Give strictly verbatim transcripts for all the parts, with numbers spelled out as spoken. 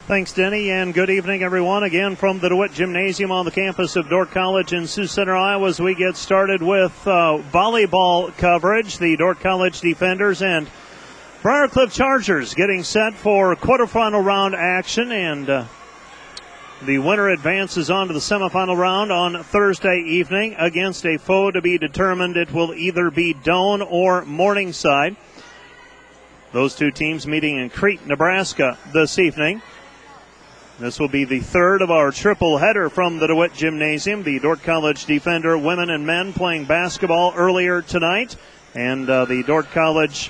Thanks, Denny, and good evening, everyone. Again, from the DeWitt Gymnasium on the campus of Dordt College in Sioux Center, Iowa, as we get started with uh, volleyball coverage. The Dordt College Defenders and Briar Cliff Chargers getting set for quarterfinal round action, and uh, the winner advances on to the semifinal round on Thursday evening against a foe to be determined. It will either be Doane or Morningside. Those two teams meeting in Crete, Nebraska this evening. This will be the third of our triple header from the DeWitt Gymnasium. The Dordt College Defender women and men playing basketball earlier tonight, and uh, the Dordt College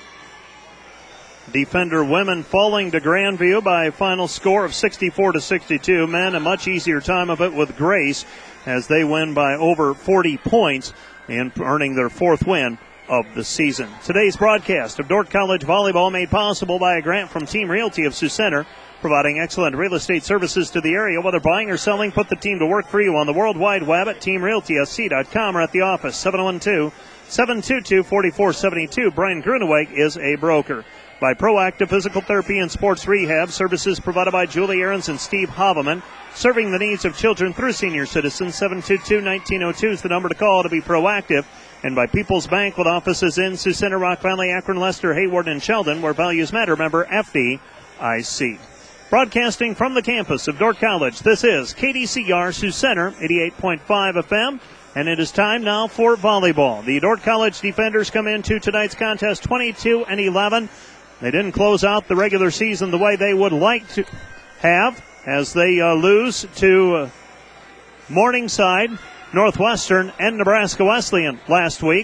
Defender women falling to Grandview by a final score of sixty-four to sixty-two. Men a much easier time of it with Grace as they win by over forty points and earning their fourth win of the season. Today's broadcast of Dordt College volleyball made possible by a grant from Team Realty of Sioux Center, providing excellent real estate services to the area. Whether buying or selling, put the team to work for you on the World Wide Web at team realty s c dot com or at the office, seven one two, seven two two, four four seven two. Brian Gruneweg is a broker. By Proactive Physical Therapy and Sports Rehab, services provided by Julie Ahrens and Steve Haveman, serving the needs of children through senior citizens. seven two two, one nine zero two is the number to call to be proactive. And by People's Bank, with offices in Sioux Center, Rock Valley, Akron, Leicester, Hayward, and Sheldon, where values matter. Member F D I C. Broadcasting from the campus of Dordt College, this is K D C R Sioux Center, eighty-eight point five F M, and it is time now for volleyball. The Dordt College Defenders come into tonight's contest twenty-two and eleven. They didn't close out the regular season the way they would like to have, as they uh, lose to uh, Morningside, Northwestern, and Nebraska Wesleyan last week,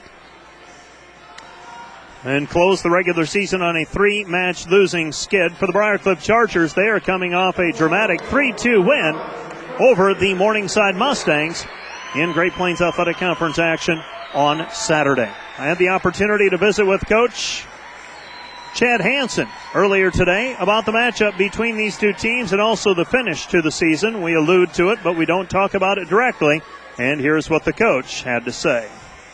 and close the regular season on a three-match losing skid. For the Briar Cliff Chargers, they are coming off a dramatic three two win over the Morningside Mustangs in Great Plains Athletic Conference action on Saturday. I had the opportunity to visit with Coach Chad Hansen earlier today about the matchup between these two teams and also the finish to the season. We allude to it, but we don't talk about it directly. And here's what the coach had to say.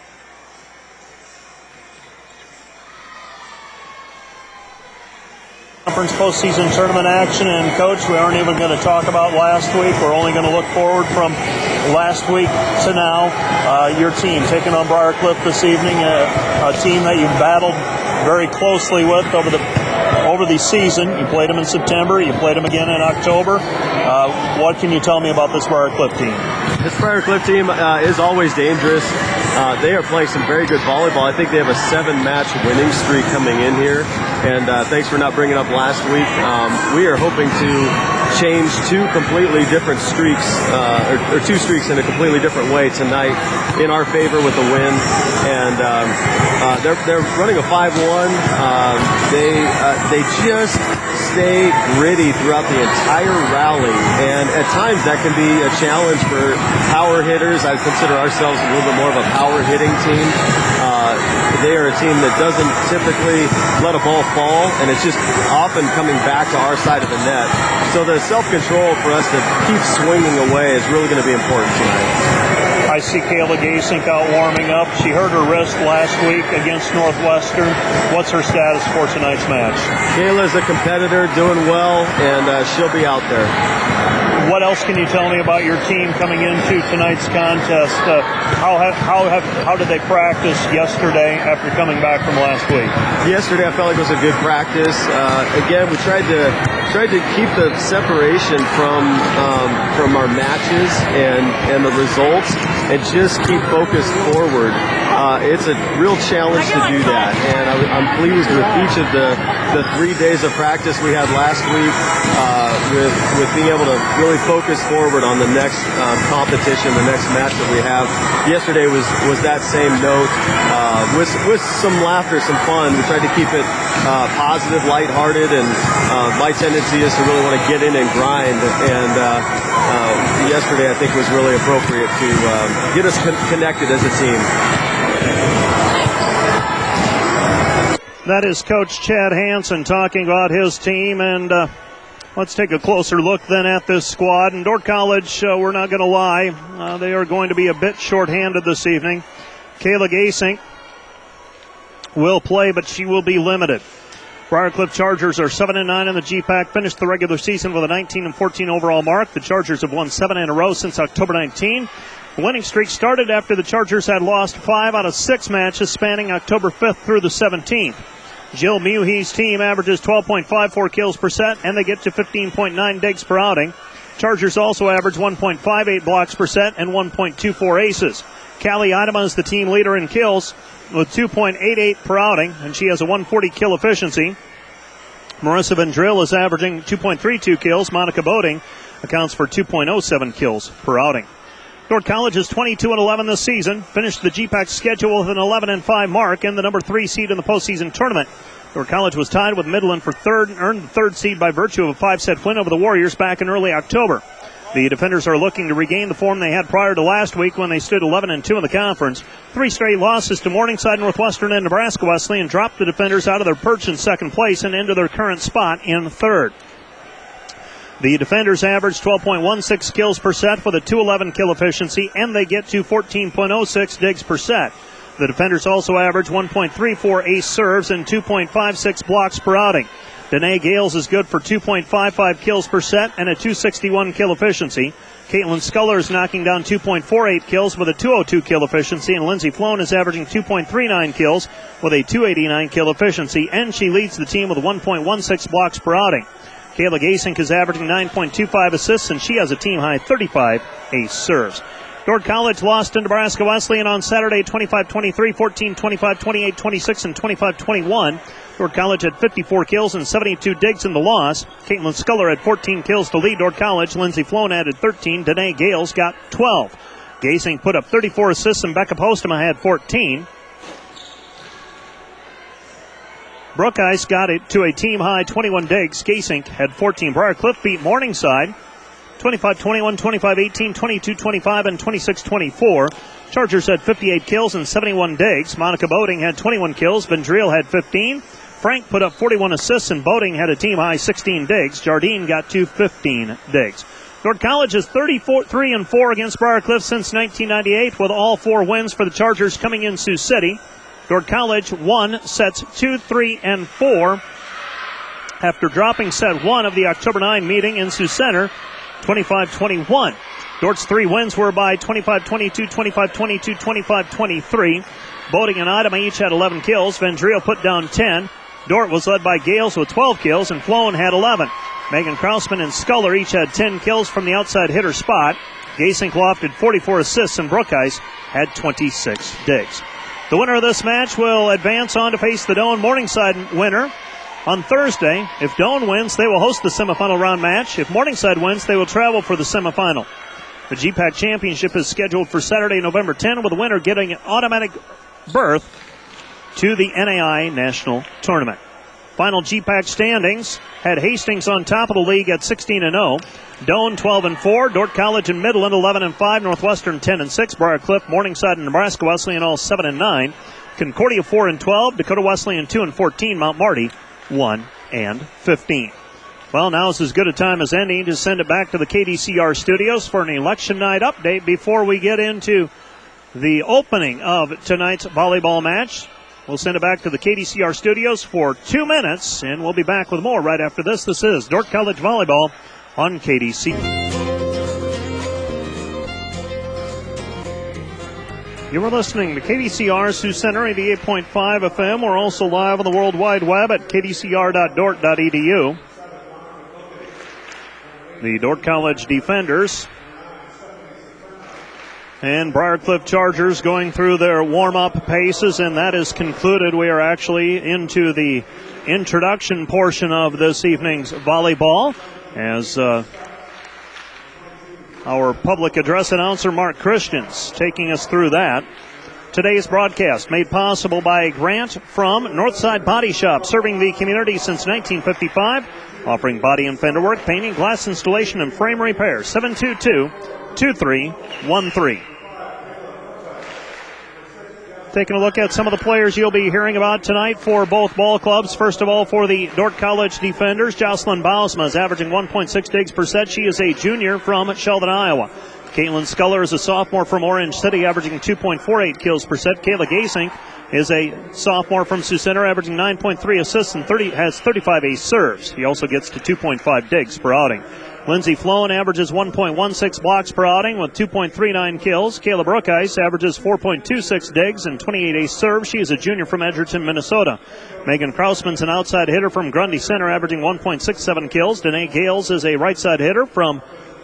Conference postseason tournament action, and Coach, we aren't even going to talk about last week. We're only going to look forward from last week to now. Uh, your team taking on Briar Cliff this evening, a, a team that you battled very closely with over the over the season. You played them in September. You played them again in October. Uh, what can you tell me about this Briar Cliff team? This Briar Cliff team uh, is always dangerous. Uh, they are playing some very good volleyball. I think they have a seven-match winning streak coming in here. And uh, thanks for not bringing up last week. Um, we are hoping to change two completely different streaks, uh, or, or two streaks in a completely different way tonight in our favor with the win. And um, uh, they're they're running a five one. Um, they uh, they just stay gritty throughout the entire rally, and at times that can be a challenge for power hitters. I consider ourselves a little bit more of a power hitting team. Uh, they are a team that doesn't typically let a ball fall, and it's just often coming back to our side of the net. So the self-control for us to keep swinging away is really going to be important tonight. I see Kayla Gasink out warming up. She hurt her wrist last week against Northwestern. What's her status for tonight's match? Kayla's a competitor, doing well, and uh, she'll be out there. What else can you tell me about your team coming into tonight's contest? Uh, how have, how have how did they practice yesterday after coming back from last week? Yesterday, I felt like it was a good practice. Uh, again, we tried to tried to keep the separation from um, from our matches and and the results, and just keep focused forward. Uh, it's a real challenge to do that, and I, I'm pleased with each of the the three days of practice we had last week, uh, with with being able to really focus forward on the next um, competition, the next match that we have. Yesterday was was that same note, uh, with with some laughter, some fun. We tried to keep it uh, positive, lighthearted, and uh, my tendency is to really want to get in and grind. And uh, uh, yesterday, I think, was really appropriate to um, get us con- connected as a team. That is Coach Chad Hansen talking about his team, and uh, let's take a closer look then at this squad. And Dordt College, uh, we're not going to lie, uh, they are going to be a bit shorthanded this evening. Kayla Gasink will play, but she will be limited. Briarcliff Chargers are seven and nine in the G PAC, finished the regular season with a nineteen and fourteen overall mark. The Chargers have won seven in a row since October nineteenth. The winning streak started after the Chargers had lost five out of six matches spanning October fifth through the seventeenth. Jill Muhee's team averages twelve point five four kills per set, and they get to fifteen point nine digs per outing. Chargers also average one point five eight blocks per set and one point two four aces. Callie Idema is the team leader in kills with two point eight eight per outing, and she has a one forty kill efficiency. Marissa Vendrill is averaging two point three two kills. Monica Boding accounts for two point oh seven kills per outing. Dordt College is twenty-two and eleven this season, finished the G PAC schedule with an eleven and five mark and the number three seed in the postseason tournament. Dordt College was tied with Midland for third and earned the third seed by virtue of a five-set win over the Warriors back in early October. The defenders are looking to regain the form they had prior to last week when they stood eleven and two in the conference. Three straight losses to Morningside, Northwestern, and Nebraska Wesleyan dropped the defenders out of their perch in second place and into their current spot in third. The defenders average twelve point one six kills per set with a two eleven kill efficiency, and they get to fourteen point oh six digs per set. The defenders also average one point three four ace serves and two point five six blocks per outing. Danae Gales is good for two point five five kills per set and a two sixty-one kill efficiency. Caitlin Sculler is knocking down two point four eight kills with a two oh two kill efficiency, and Lindsay Floan is averaging two point three nine kills with a two eighty-nine kill efficiency, and she leads the team with one point one six blocks per outing. Kayla Gasink is averaging nine point two five assists, and she has a team-high thirty-five ace serves. Dordt College lost to Nebraska Wesleyan on Saturday, twenty-five twenty-three, fourteen twenty-five, twenty-eight twenty-six, and twenty-five twenty-one. Dordt College had fifty-four kills and seventy-two digs in the loss. Caitlin Sculler had fourteen kills to lead Dordt College. Lindsay Floan added thirteen. Danae Gales got twelve. Gasing put up thirty-four assists, and Becca Postema had fourteen. Brook Ice got it to a team-high twenty-one digs. Gasink had fourteen. Briarcliff beat Morningside twenty-five twenty-one, twenty-five eighteen, twenty-two twenty-five, and twenty-six twenty-four. Chargers had fifty-eight kills and seventy-one digs. Monica Boding had twenty-one kills. Vendriel had fifteen. Frank put up forty-one assists, and Boding had a team-high sixteen digs. Jardine got to fifteen digs. Dordt College is thirty-four, three and four against Briarcliff since nineteen ninety-eight, with all four wins for the Chargers coming in Sioux City. Dordt College won sets two, three, and four after dropping set one of the October ninth meeting in Sioux Center, twenty-five twenty-one. Dordt's three wins were by twenty-five twenty-two, twenty-five twenty-two, twenty-five twenty-three. Boding and Idema each had eleven kills. Vendriel put down ten. Dordt was led by Gales with twelve kills, and Floan had eleven. Megan Krausman and Sculler each had ten kills from the outside hitter spot. Gasink lofted forty-four assists, and Brookice had twenty-six digs. The winner of this match will advance on to face the Doane Morningside winner on Thursday. If Doane wins, they will host the semifinal round match. If Morningside wins, they will travel for the semifinal. The G PAC Championship is scheduled for Saturday, November tenth, with the winner getting an automatic berth to the N A I National Tournament. Final G PAC standings had Hastings on top of the league at sixteen and oh. Doane twelve and four. Dordt College and Midland eleven and five. Northwestern ten and six. Briarcliff, Morningside, and Nebraska Wesleyan all seven and nine. Concordia four and twelve. Dakota Wesleyan two and fourteen. Mount Marty one and fifteen. Well, now is as good a time as any to send it back to the K D C R studios for an election night update before we get into the opening of tonight's volleyball match. We'll send it back to the K D C R studios for two minutes, and we'll be back with more right after this. This is Dordt College Volleyball on K D C. You are listening to K D C R Sioux Center, eighty-eight point five F M. We're also live on the World Wide Web at k d c r dot dort dot e d u. The Dordt College defenders and Briarcliff Chargers going through their warm-up paces, and that is concluded. We are actually into the introduction portion of this evening's volleyball as uh, our public address announcer, Mark Christians, taking us through that. Today's broadcast made possible by a grant from Northside Body Shop, serving the community since nineteen fifty-five, offering body and fender work, painting, glass installation, and frame repair. seven two two, two three one three. Taking a look at some of the players you'll be hearing about tonight for both ball clubs. First of all, for the Dordt College defenders, Jocelyn Bausma is averaging one point six digs per set. She is a junior from Sheldon, Iowa. Caitlin Sculler is a sophomore from Orange City, averaging two point four eight kills per set. Kayla Gasink is a sophomore from Sioux Center, averaging nine point three assists and thirty has thirty-five ace serves. He also gets to two point five digs per outing. Lindsey Floan averages one point one six blocks per outing with two point three nine kills. Kayla Brookice averages four point two six digs and twenty-eight ace serves. She is a junior from Edgerton, Minnesota. Megan Krausman's an outside hitter from Grundy Center, averaging one point six seven kills. Danae Gales is a right side hitter from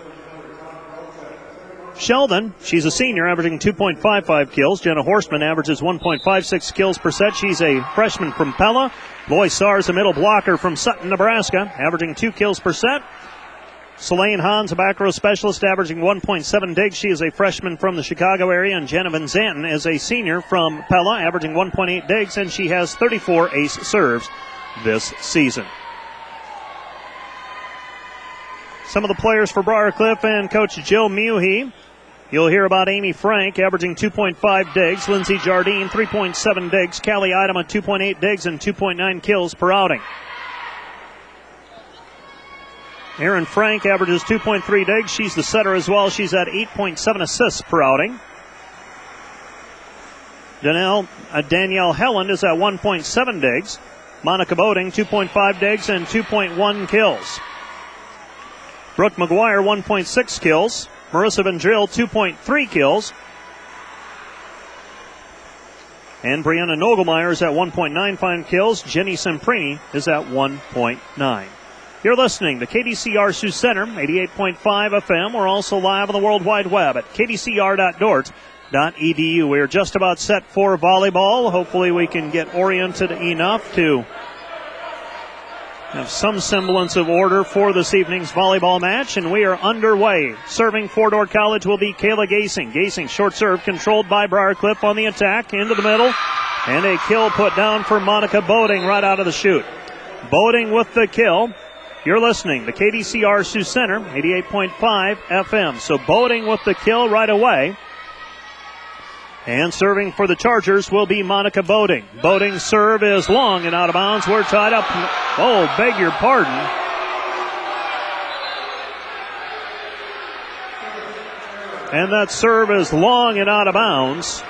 Sheldon. She's a senior, averaging two point five five kills. Jenna Horstman averages one point five six kills per set. She's a freshman from Pella. Lois Saar is a middle blocker from Sutton, Nebraska, averaging two kills per set. Selene Hans, a back row specialist, averaging one point seven digs. She is a freshman from the Chicago area. And Jenna Van Zanten is a senior from Pella, averaging one point eight digs, and she has thirty-four ace serves this season. Some of the players for Briarcliff and Coach Jill Muhe. You'll hear about Amy Frank, averaging two point five digs. Lindsay Jardine, three point seven digs. Callie Idema, two point eight digs and two point nine kills per outing. Erin Frank averages two point three digs. She's the setter as well. She's at eight point seven assists per outing. Danielle, uh, Danielle Helland is at one point seven digs. Monica Boding, two point five digs and two point one kills. Brooke McGuire, one point six kills. Marissa Vendrill, two point three kills. And Brianna Nogelmeyer is at one point nine five kills. Jenny Semprini is at one point nine. You're listening to K D C R Sioux Center, eighty-eight point five F M. We're also live on the World Wide Web at k d c r dot dort dot e d u. We're just about set for volleyball. Hopefully we can get oriented enough to have some semblance of order for this evening's volleyball match, and we are underway. Serving for Dordt College will be Kayla Gasing. Gasing, short serve, controlled by Briarcliff on the attack, into the middle, and a kill put down for Monica Boding right out of the chute. Boding with the kill. You're listening to K D C R Sioux Center, eighty-eight point five F M. So Boding with the kill right away. And serving for the Chargers will be Monica Boding. Boding's serve is long and out of bounds. We're tied up. Oh, beg your pardon. And that serve is long and out of bounds.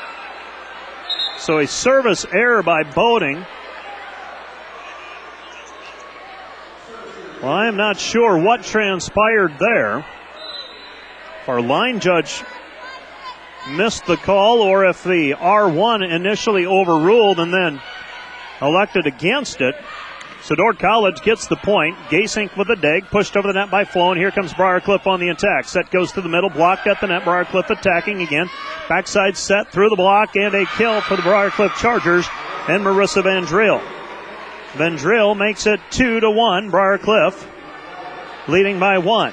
So a service error by Boding. Well, I'm not sure what transpired there. If our line judge missed the call, or if the R one initially overruled and then elected against it. So Dordt College gets the point. Gasink with a dig, pushed over the net by Floan. Here comes Briarcliff on the attack. Set goes to the middle, blocked at the net. Briarcliff attacking again. Backside set through the block, and a kill for the Briarcliff Chargers and Marissa Vendrill. Vendrill makes it two to one. Briarcliff leading by one.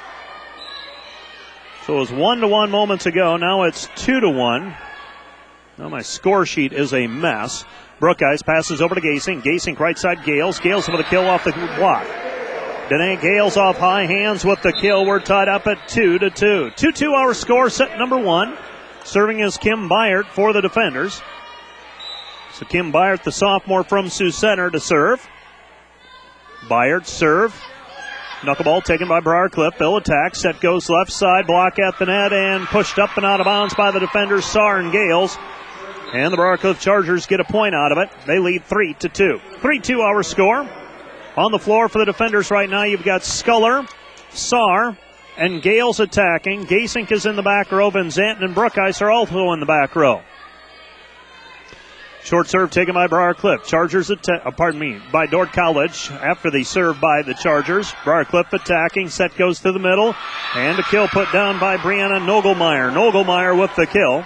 So it was one to one moments ago. Now it's two to one. Now my score sheet is a mess. Brookice passes over to Gasing. Gasing right side Gales. Gales with a kill off the block. Danae Gales off high hands with the kill. We're tied up at two to two. two two our score, set number one. Serving is Kim Byert for the defenders. So Kim Byert, the sophomore from Sioux Center, to serve. Byert serve. Knuckleball taken by Briarcliff. They'll attack. Set goes left side. Block at the net and pushed up and out of bounds by the defenders, Saar and Gales. And the Briarcliff Chargers get a point out of it. They lead three to two. three two our score. On the floor for the defenders right now, you've got Sculler, Saar, and Gales attacking. Gasink is in the back row. Van Zanten and Brookice are also in the back row. Short serve taken by Briarcliff. Chargers, atta- uh, pardon me, by Dordt College after the serve by the Chargers. Briarcliff attacking. Set goes to the middle. And a kill put down by Brianna Nogelmeyer. Nogelmeyer with the kill.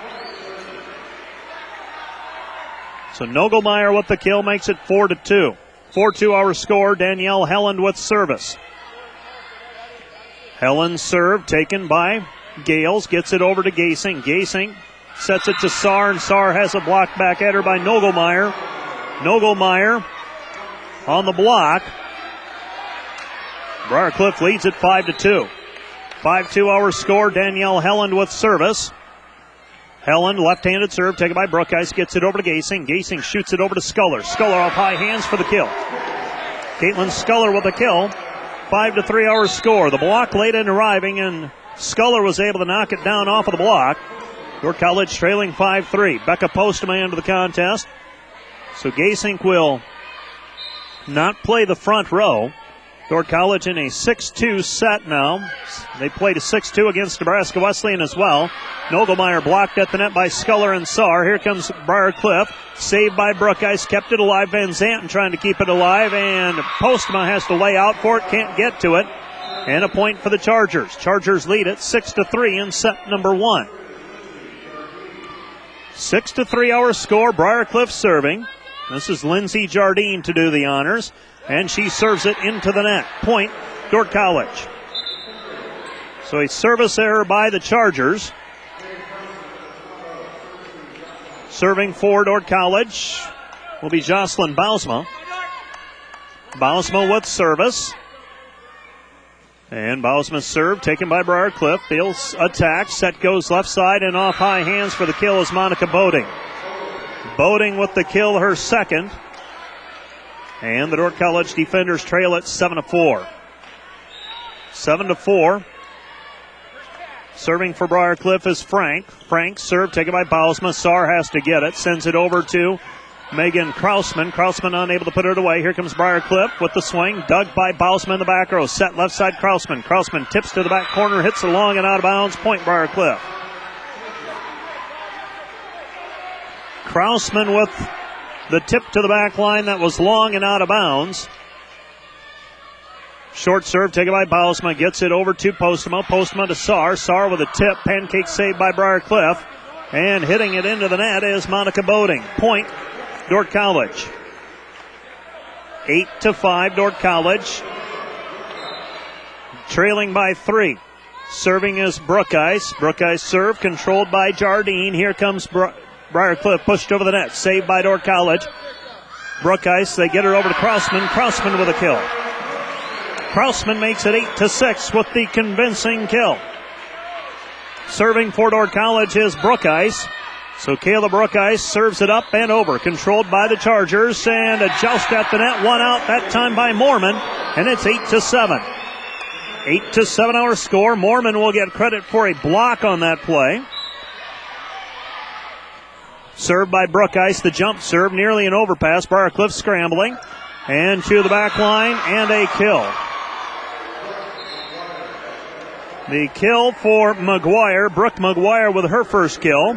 So Nogelmeyer with the kill makes it four to two. four two our score. Danielle Helland with service. Helland's serve taken by Gales. Gets it over to Gasing. Gasing sets it to Saar, and Saar has a block back at her by Nogelmeyer. Nogelmeyer on the block. Briarcliff leads it five to two. five two our score. Danielle Helland with service. Helland, left-handed serve taken by Brookice, gets it over to Gasing. Gasing shoots it over to Sculler. Sculler off high hands for the kill. Caitlin Sculler with a kill. five to three our score. The block late in arriving, and Sculler was able to knock it down off of the block. Dordt College trailing five three. Becca Postma into the contest. So Gasink will not play the front row. Dordt College in a six two set now. They played a six two against Nebraska Wesleyan as well. Nogelmeyer blocked at the net by Sculler and Saar. Here comes Briar Cliff. Saved by Brookhuis. Kept it alive. Van Zanten trying to keep it alive. And Postma has to lay out for it. Can't get to it. And a point for the Chargers. Chargers lead it six to three in set number one. six to three our score. Briar Cliff serving. This is Lindsey Jardine to do the honors. And she serves it into the net. Point, Dordt College. So a service error by the Chargers. Serving for Dordt College will be Jocelyn Bausma. Bausma with service. And Bausma's serve taken by Briar Cliff. Beals attacks. Set goes left side and off high hands for the kill is Monica Boding. Boding with the kill, her second. And the Dordt College defenders trail it seven to four. seven to four. Serving for Briar Cliff is Frank. Frank's serve taken by Bausma. Saar has to get it. Sends it over to Megan Krausman. Krausman unable to put it away. Here comes Briar Cliff with the swing. Dug by Bausma in the back row. Set left side Krausman. Krausman tips to the back corner. Hits it long and out of bounds. Point Briar Cliff. Krausman with the tip to the back line that was long and out of bounds. Short serve taken by Bausma. Gets it over to Postma. Postma to Saar. Saar with a tip. Pancake saved by Briar Cliff. And hitting it into the net is Monica Boding. Point, Dordt College. Eight to five, Dordt College. Trailing by three. Serving is Brookhuis. Brookhuis serve controlled by Jardine. Here comes Bri- Briar Cliff pushed over the net. Saved by Dordt College. Brookhuis, they get her over to Krausman. Krausman with a kill. Krausman makes it eight to six with the convincing kill. Serving for Dordt College is Brookhuis. So Kayla Brookhuis serves it up and over. Controlled by the Chargers. And a joust at the net. One out that time by Mormon. And it's eight to seven. eight to seven our score. Mormon will get credit for a block on that play. Served by Brookhuis. The jump serve. Nearly an overpass. Briar Cliff scrambling. And to the back line. And a kill. The kill for McGuire. Brooke McGuire with her first kill.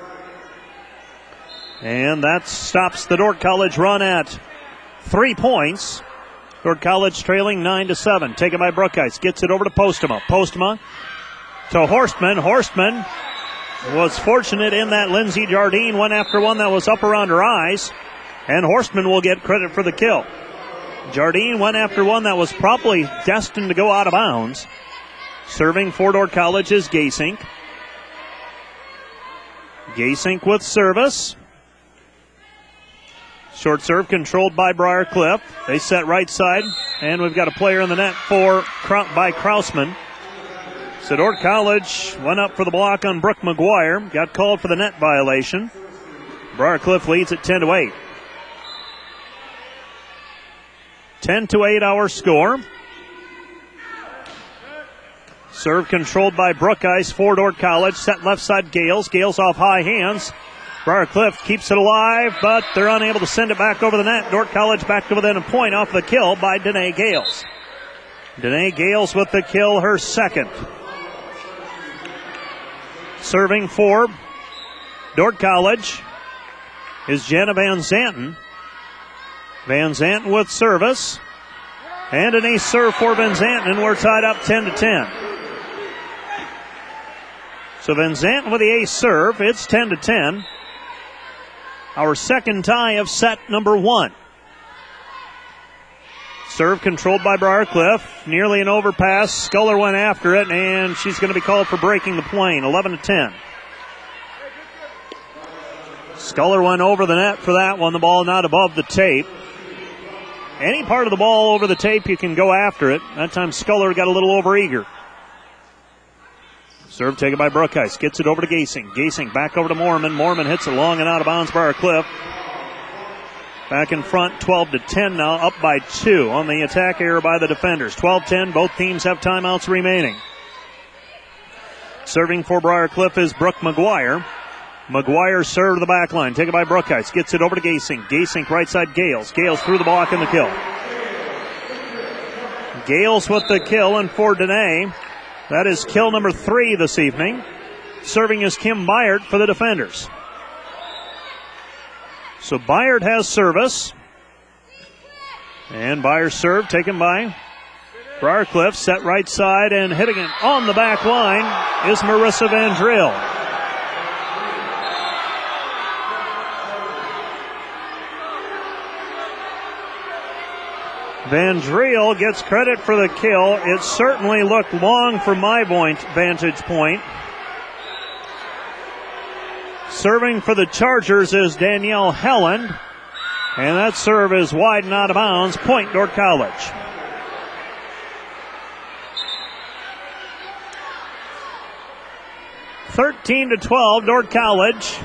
And that stops the Dordt College run at three points. Dordt College trailing nine to seven. Taken by Brookhuis. Gets it over to Postma. Postma to Horstman. Horstman was fortunate in that Lindsey Jardine went after one that was up around her eyes. And Horstman will get credit for the kill. Jardine went after one that was probably destined to go out of bounds. Serving for Dordt College is Gasink. Gasink with service. Short serve controlled by Briar Cliff. They set right side, and we've got a player in the net for by Krausman. So Dordt College went up for the block on Brooke McGuire. Got called for the net violation. Briar Cliff leads at ten to eight. ten to eight our score. Serve controlled by Brookhuis for Dordt College. Set left side Gales. Gales off high hands. Briar Cliff keeps it alive, but they're unable to send it back over the net. Dordt College back to within a point off the kill by Danae Gales. Danae Gales with the kill, her second. Serving for Dordt College is Jenna Van Zanten. Van Zanten with service. And an ace serve for Van Zanten, and we're tied up ten to ten. So Van Zanten with the ace serve. It's ten to ten. Our second tie of set number one. Serve controlled by Briar Cliff. Nearly an overpass. Sculler went after it, and she's going to be called for breaking the plane. eleven to ten. Sculler went over the net for that one. The ball not above the tape. Any part of the ball over the tape, you can go after it. That time Sculler got a little overeager. Serve taken by Brookhuis. Gets it over to Gasink. Gasink back over to Mormon. Mormon hits it long and out of bounds. Briar Cliff back in front, twelve to ten now, up by two on the attack error by the defenders. twelve ten, both teams have timeouts remaining. Serving for Briarcliff is Brooke McGuire. McGuire served to the back line. Taken by Brookheist. Gets it over to Gasink. Gasink right side Gales. Gales through the block and the kill. Gales with the kill, and for Dene, that is kill number three this evening. Serving is Kim Byard for the defenders. So Byard has service. And Byard's serve taken by Briarcliff. Set right side and hitting it on the back line is Marissa Van Driel. Van Driel gets credit for the kill. It certainly looked long from my vantage point. Serving for the Chargers is Danielle Helland. And that serve is wide and out of bounds. Point Dordt College. thirteen to twelve, Dordt College.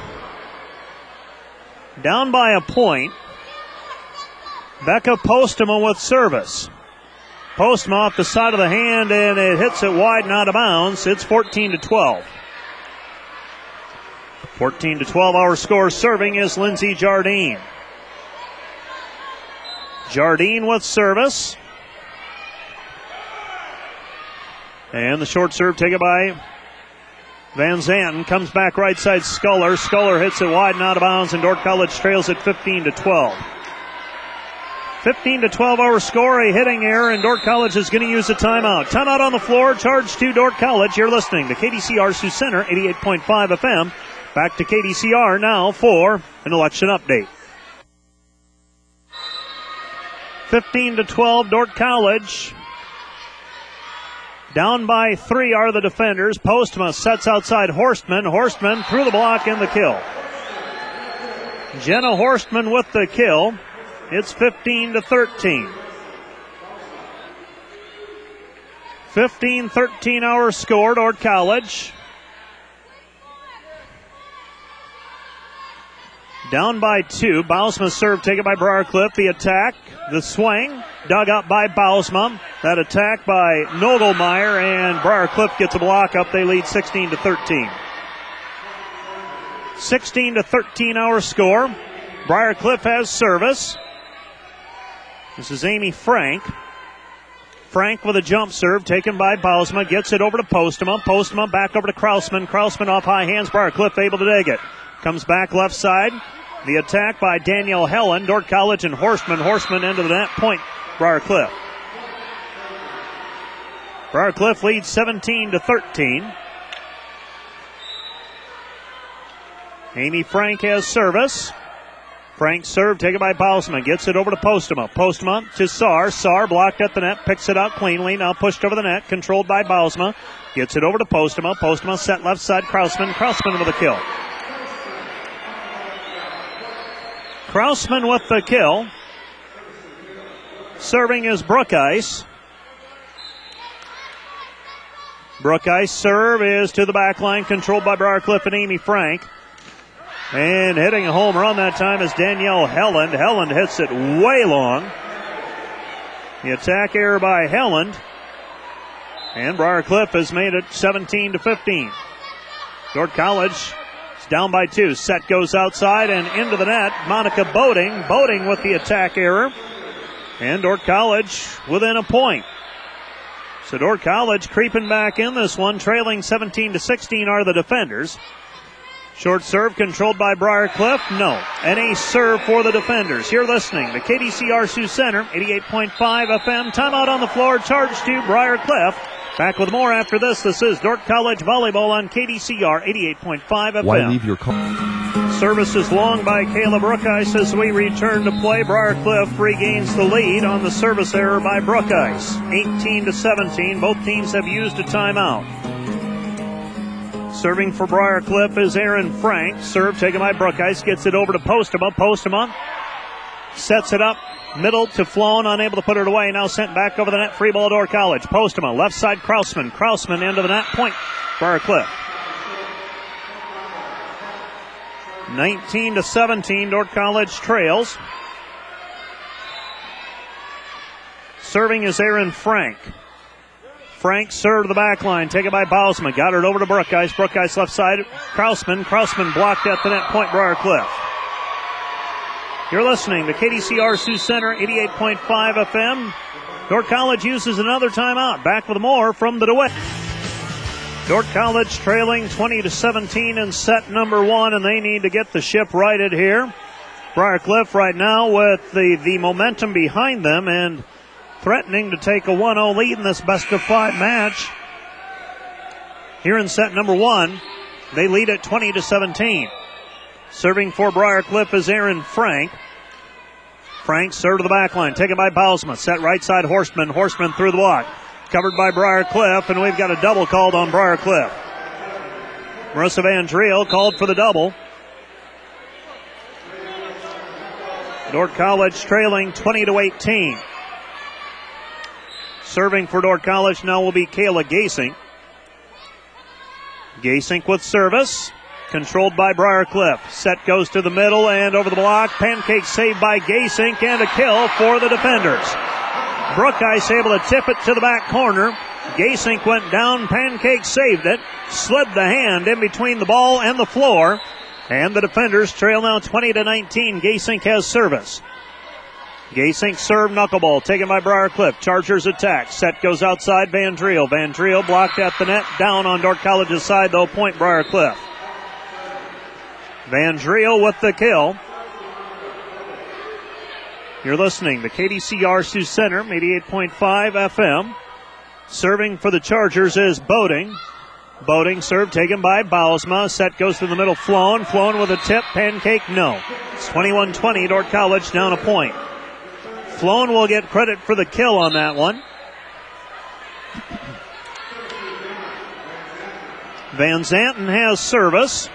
Down by a point. Becca Postma with service. Postma off the side of the hand, and it hits it wide and out of bounds. It's fourteen to twelve. fourteen to twelve, our score. Serving is Lindsay Jardine. Jardine with service. And the short serve taken by Van Zanten. Comes back right side Sculler. Sculler hits it wide and out of bounds, and Dordt College trails at fifteen to twelve. fifteen to twelve, our score. A hitting error, and Dordt College is going to use a timeout. Timeout on the floor. Charge to Dordt College. You're listening to K D C R Sioux Center, eighty-eight point five F M. Back to K D C R now for an election update. fifteen to twelve, Dordt College. Down by three are the defenders. Postma sets outside Horstman. Horstman through the block and the kill. Jenna Horstman with the kill. It's fifteen to thirteen. fifteen thirteen our score, Dordt College. Down by two. Bausma serve taken by Briarcliff. The attack, the swing, dug up by Bausma. That attack by Nogelmeyer, and Briarcliff gets a block up. They lead sixteen to thirteen. sixteen to thirteen our score. Briarcliff has service. This is Amy Frank. Frank with a jump serve taken by Bausma. Gets it over to Postma. Postma back over to Krausman. Krausman off high hands. Briarcliff able to dig it. Comes back left side. The attack by Danielle Helen. Dordt College and Horstman. Horstman into the net. Point Briarcliff. Briarcliff leads seventeen to thirteen. Amy Frank has service. Frank serve taken by Bausma. Gets it over to Postma. Postma to Saar. Saar blocked at the net. Picks it out cleanly. Now pushed over the net. Controlled by Bausma. Gets it over to Postma. Postma set left side. Krausman. Krausman with a kill. Krausman with the kill. Serving is Brookheist. Brookheist serve is to the back line. Controlled by Briarcliff and Amy Frank. And hitting a home run that time is Danielle Helland. Helland hits it way long. The attack error by Helland. And Briarcliff has made it seventeen to fifteen. Dordt College is down by two. Set goes outside and into the net. Monica Boating. Boating with the attack error. And Dordt College within a point. So Dordt College creeping back in this one. Trailing seventeen to sixteen are the defenders. Short serve controlled by Briarcliff. No. And a serve for the defenders. You're listening to K D C R Sioux Center, eighty-eight point five F M. Timeout on the floor. Charge to Briarcliff. Back with more after this. This is Dordt College Volleyball on K D C R eighty-eight point five F M. Why leave your call? Service is long by Kayla Brookheist as we return to play. Briarcliff regains the lead on the service error by Brookheist. eighteen to seventeen. Both teams have used a timeout. Serving for Briarcliff is Aaron Frank. Serve taken by Brookheist. Gets it over to Postma. Postma sets it up. Middle to Flown. Unable to put it away. Now sent back over the net. Free ball Dordt College. Postma. Left side Krausman. Krausman into the net. Point Briarcliff. nineteen to seventeen. Dordt College trails. Serving is Aaron Frank. Frank serve to the back line, taken by Bausman. Got it over to Brookgeist. Brookgeist left side. Krausman. Krausman blocked at the net point, Briar Cliff. You're listening to K D C R Sioux Center, eighty-eight point five F M. Dordt College uses another timeout. Back with more from the DeWitt. Dordt College trailing twenty to seventeen in set number one, and they need to get the ship righted here. Briar Cliff right now with the, the momentum behind them and threatening to take a one oh lead in this best of five match. Here in set number one, they lead at twenty to seventeen. Serving for Briar Cliff is Aaron Frank. Frank served to the back line, taken by Bausman. Set right side, Horstman. Horstman through the block. Covered by Briar Cliff, and we've got a double called on Briar Cliff. Marissa Van Driel called for the double. Dordt College trailing twenty to eighteen. Serving for Dordt College now will be Kayla Gasink. Gasink with service. Controlled by Briar Cliff. Set goes to the middle and over the block. Pancake saved by Gasink and a kill for the defenders. Brookgeist able to tip it to the back corner. Gasink went down. Pancake saved it. Slid the hand in between the ball and the floor. And the defenders trail now twenty to nineteen. Gasink has service. Gasink serve knuckleball taken by Briar Cliff. Chargers attack. Set goes outside Van Driel. Van Driel blocked at the net. Down on Dordt College's side though. Point Briar Cliff. Van Driel with the kill. You're listening to K D C R Sioux Center, eighty-eight point five F M. Serving for the Chargers is Boating. Boating serve taken by Bausma. Set goes to the middle. Flown. Flown with a tip. Pancake, no. It's twenty-one twenty. Dordt College down a point. Flown will get credit for the kill on that one. Van Zanten has service.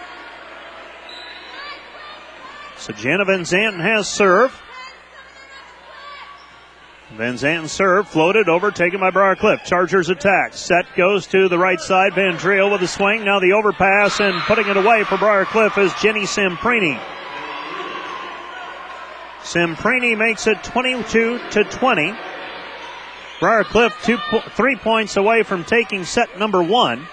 So Jana Van Zanten has serve. Van Zanten serve, floated over, taken by Briar Cliff. Chargers attack. Set goes to the right side. Van Driel with a swing. Now the overpass and putting it away for Briar Cliff is Jenny Semprini. Semprini makes it twenty-two to twenty. Briar Cliff two, three points away from taking set number one.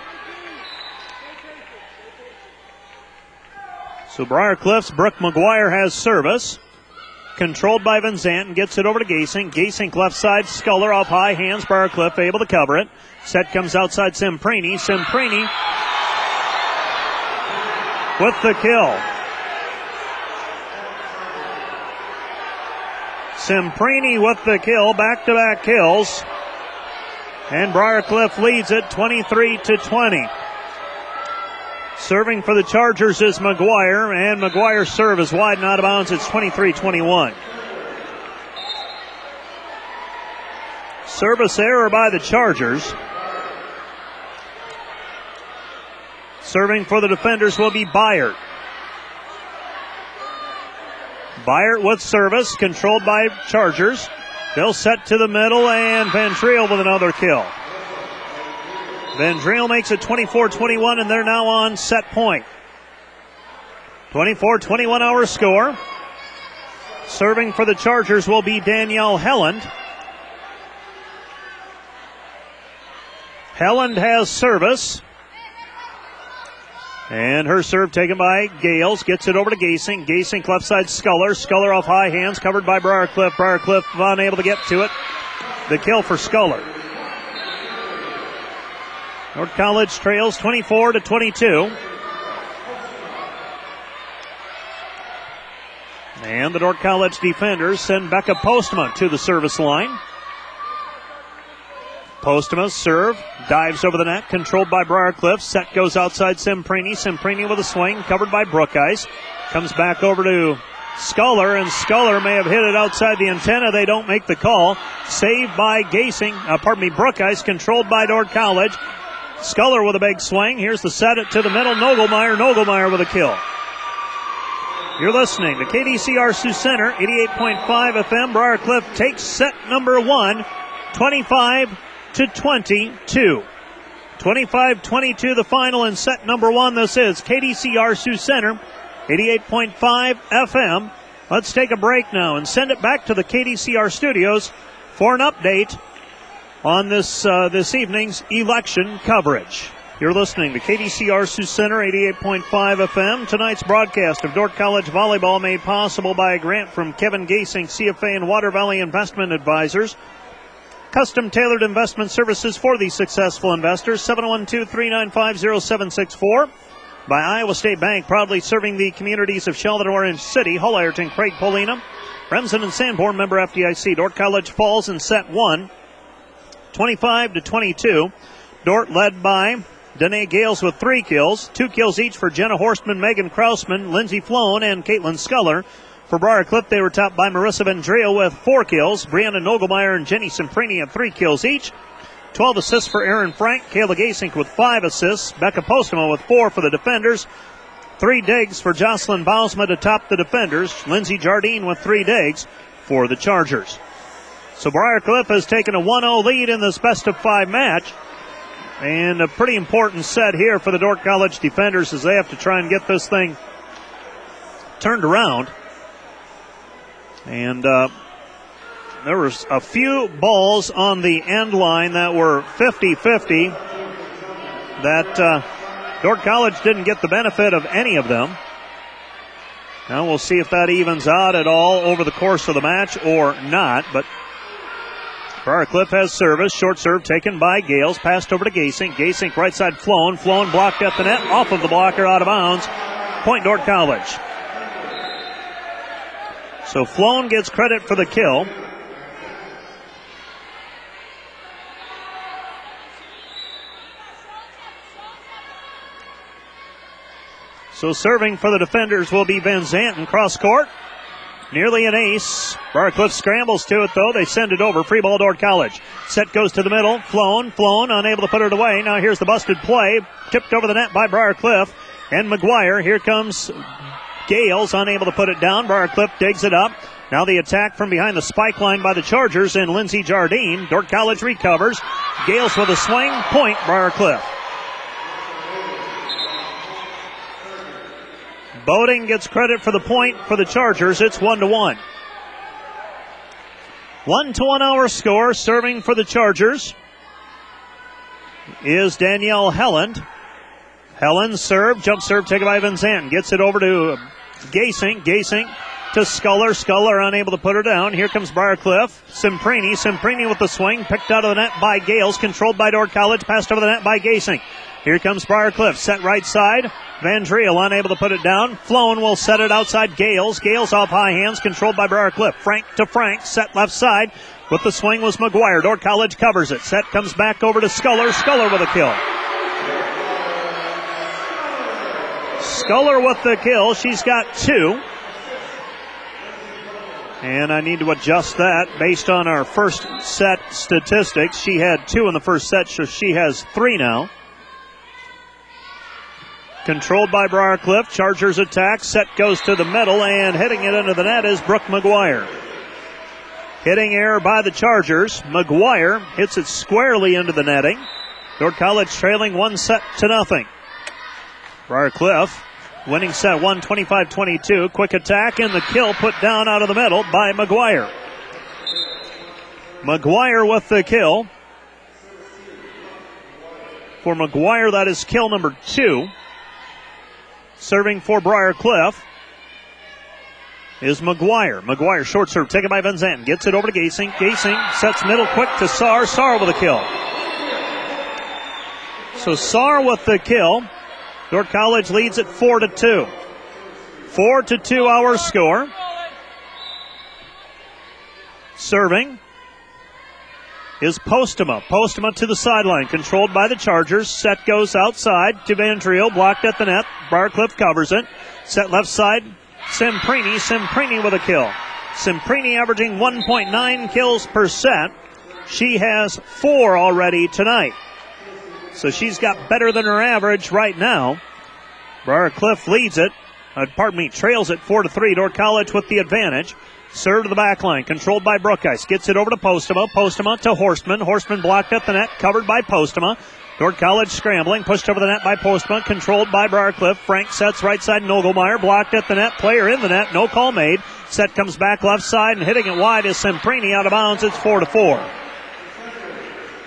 So Briar Cliff's Brooke McGuire has service. Controlled by Van Zanten. Gets it over to Gasink. Gasink left side. Sculler off high hands. Briar Cliff able to cover it. Set comes outside Semprini. Semprini with the kill. Semprini with the kill. Back-to-back kills. And Briar Cliff leads it twenty-three to twenty. Serving for the Chargers is McGuire, and McGuire's serve is wide and out of bounds. It's twenty-three twenty-one. Service error by the Chargers. Serving for the defenders will be Byert. Byert with service, controlled by Chargers. They'll set to the middle, and Van Driel with another kill. Van Driel makes it twenty-four twenty-one, and they're now on set point. twenty-four twenty-one our score. Serving for the Chargers will be Danielle Helland. Helland has service. And her serve taken by Gales. Gets it over to Gasink. Gasink left side Sculler. Sculler off high hands, covered by Briar Cliff. Briar Cliff unable to get to it. The kill for Sculler. Dordt College trails twenty-four to twenty-two. And the Dordt College defenders send Becca Postma to the service line. Postma serve, dives over the net, controlled by Briar Cliff. Set goes outside Semprini. Semprini with a swing, covered by Brookgeist. Comes back over to Sculler, and Sculler may have hit it outside the antenna. They don't make the call. Saved by Gasink, uh, pardon me, Brookgeist, controlled by Dordt College. Sculler with a big swing. Here's the set it to the middle. Nogelmeyer, Nogelmeyer with a kill. You're listening to K D C R Sioux Center, eighty-eight point five F M. Briar Cliff takes set number one, twenty-five to twenty-two. twenty-five twenty-two the final in set number one. This is K D C R Sioux Center, eighty-eight point five F M. Let's take a break now and send it back to the K D C R studios for an update on this uh, this evening's election coverage. You're listening to K D C R Sioux Center, eighty-eight point five F M. Tonight's broadcast of Dordt College Volleyball made possible by a grant from Kevin Gasing, C F A and Water Valley Investment Advisors. Custom tailored investment services for these successful investors. seven one two, three nine five, zero seven six four. By Iowa State Bank, proudly serving the communities of Sheldon, Orange City, Hull, Ireton, Craig, Paulina, Remsen, and Sanborn. Member F D I C. Dordt College falls in set one, twenty-five to twenty-two. Dordt led by Danae Gales with three kills, two kills each for Jenna Horstman, Megan Krausman, Lindsey Floan, and Caitlin Sculler. For Briar Cliff, they were topped by Marissa Vendrio with four kills. Brianna Nogelmeyer and Jenny Semprini had three kills each. twelve assists for Aaron Frank. Kayla Gasink with five assists. Becca Postema with four for the defenders. Three digs for Jocelyn Bausma to top the defenders. Lindsay Jardine with three digs for the Chargers. So Briar Cliff has taken a one oh lead in this best of five match. And a pretty important set here for the Dordt College defenders as they have to try and get this thing turned around. And uh, there was a few balls on the end line that were fifty-fifty that uh, Dordt College didn't get the benefit of any of them. Now we'll see if that evens out at all over the course of the match or not. But Briar Cliff has service. Short serve taken by Gales. Passed over to Gasink. Gasink right side Floan. Floan blocked at the net. Off of the blocker, out of bounds. Point Dordt College. So Floan gets credit for the kill. So serving for the defenders will be Van Zanten. Cross court. Nearly an ace. Briar Cliff scrambles to it, though. They send it over. Free ball, Dordt College. Set goes to the middle. Floan, Floan, unable to put it away. Now here's the busted play. Tipped over the net by Briar Cliff. And McGuire. Here comes Gales, unable to put it down. Briar Cliff digs it up. Now the attack from behind the spike line by the Chargers and Lindsay Jardine. Dordt College recovers. Gales with a swing. Point, Briar Cliff. Boating gets credit for the point for the Chargers. It's one to one. One to one our score. Serving for the Chargers is Danielle Helland. Helland serve, jump serve taken by Van Zanten. Gets it over to Gasink. Gasink to Sculler. Sculler unable to put her down. Here comes Briar Cliff. Semprini. Semprini with the swing. Picked out of the net by Gales. Controlled by Dordt College. Passed over the net by Gasink. Here comes Briar Cliff. Set right side. Van Driel unable to put it down. Floan will set it outside Gales. Gales off high hands. Controlled by Briar Cliff. Frank to Frank. Set left side. With the swing was McGuire. Dordt College covers it. Set comes back over to Sculler. Sculler with a kill. Sculler with the kill. She's got two. And I need to adjust that based on our first set statistics. She had two in the first set, so she has three now. Controlled by Briar Cliff. Chargers attack. Set goes to the middle, and hitting it into the net is Brooke McGuire. Hitting error by the Chargers. McGuire hits it squarely into the netting. Dordt College trailing one set to nothing. Briar Cliff winning set one, twenty-five twenty-two. Quick attack and the kill put down out of the middle by McGuire. McGuire with the kill. For McGuire, that is kill number two. Serving for Briar Cliff is McGuire. McGuire short serve taken by Van Zanten. Gets it over to Gasing. Gasing sets middle quick to Saar. Saar with a kill. So Saar with the kill. Dordt College leads at four to two. Four to two our score. Serving is Postema. Postema to the sideline, controlled by the Chargers. Set goes outside to Van Driel, blocked at the net. Briar Cliff covers it. Set left side, Semprini. Semprini with a kill. Semprini averaging one point nine kills per set. She has four already tonight. So she's got better than her average right now. Briar Cliff leads it. Uh, pardon me, trails it four to three. Dordt College with the advantage. Serve to the back line, controlled by Brookheist. Gets it over to Postema. Postema to Horstman. Horstman blocked at the net, covered by Postema. Dordt College scrambling, pushed over the net by Postema, controlled by Briar Cliff. Frank sets right side, Nogelmeyer, blocked at the net, player in the net, no call made. Set comes back left side, and hitting it wide is Semprini out of bounds. It's four to four.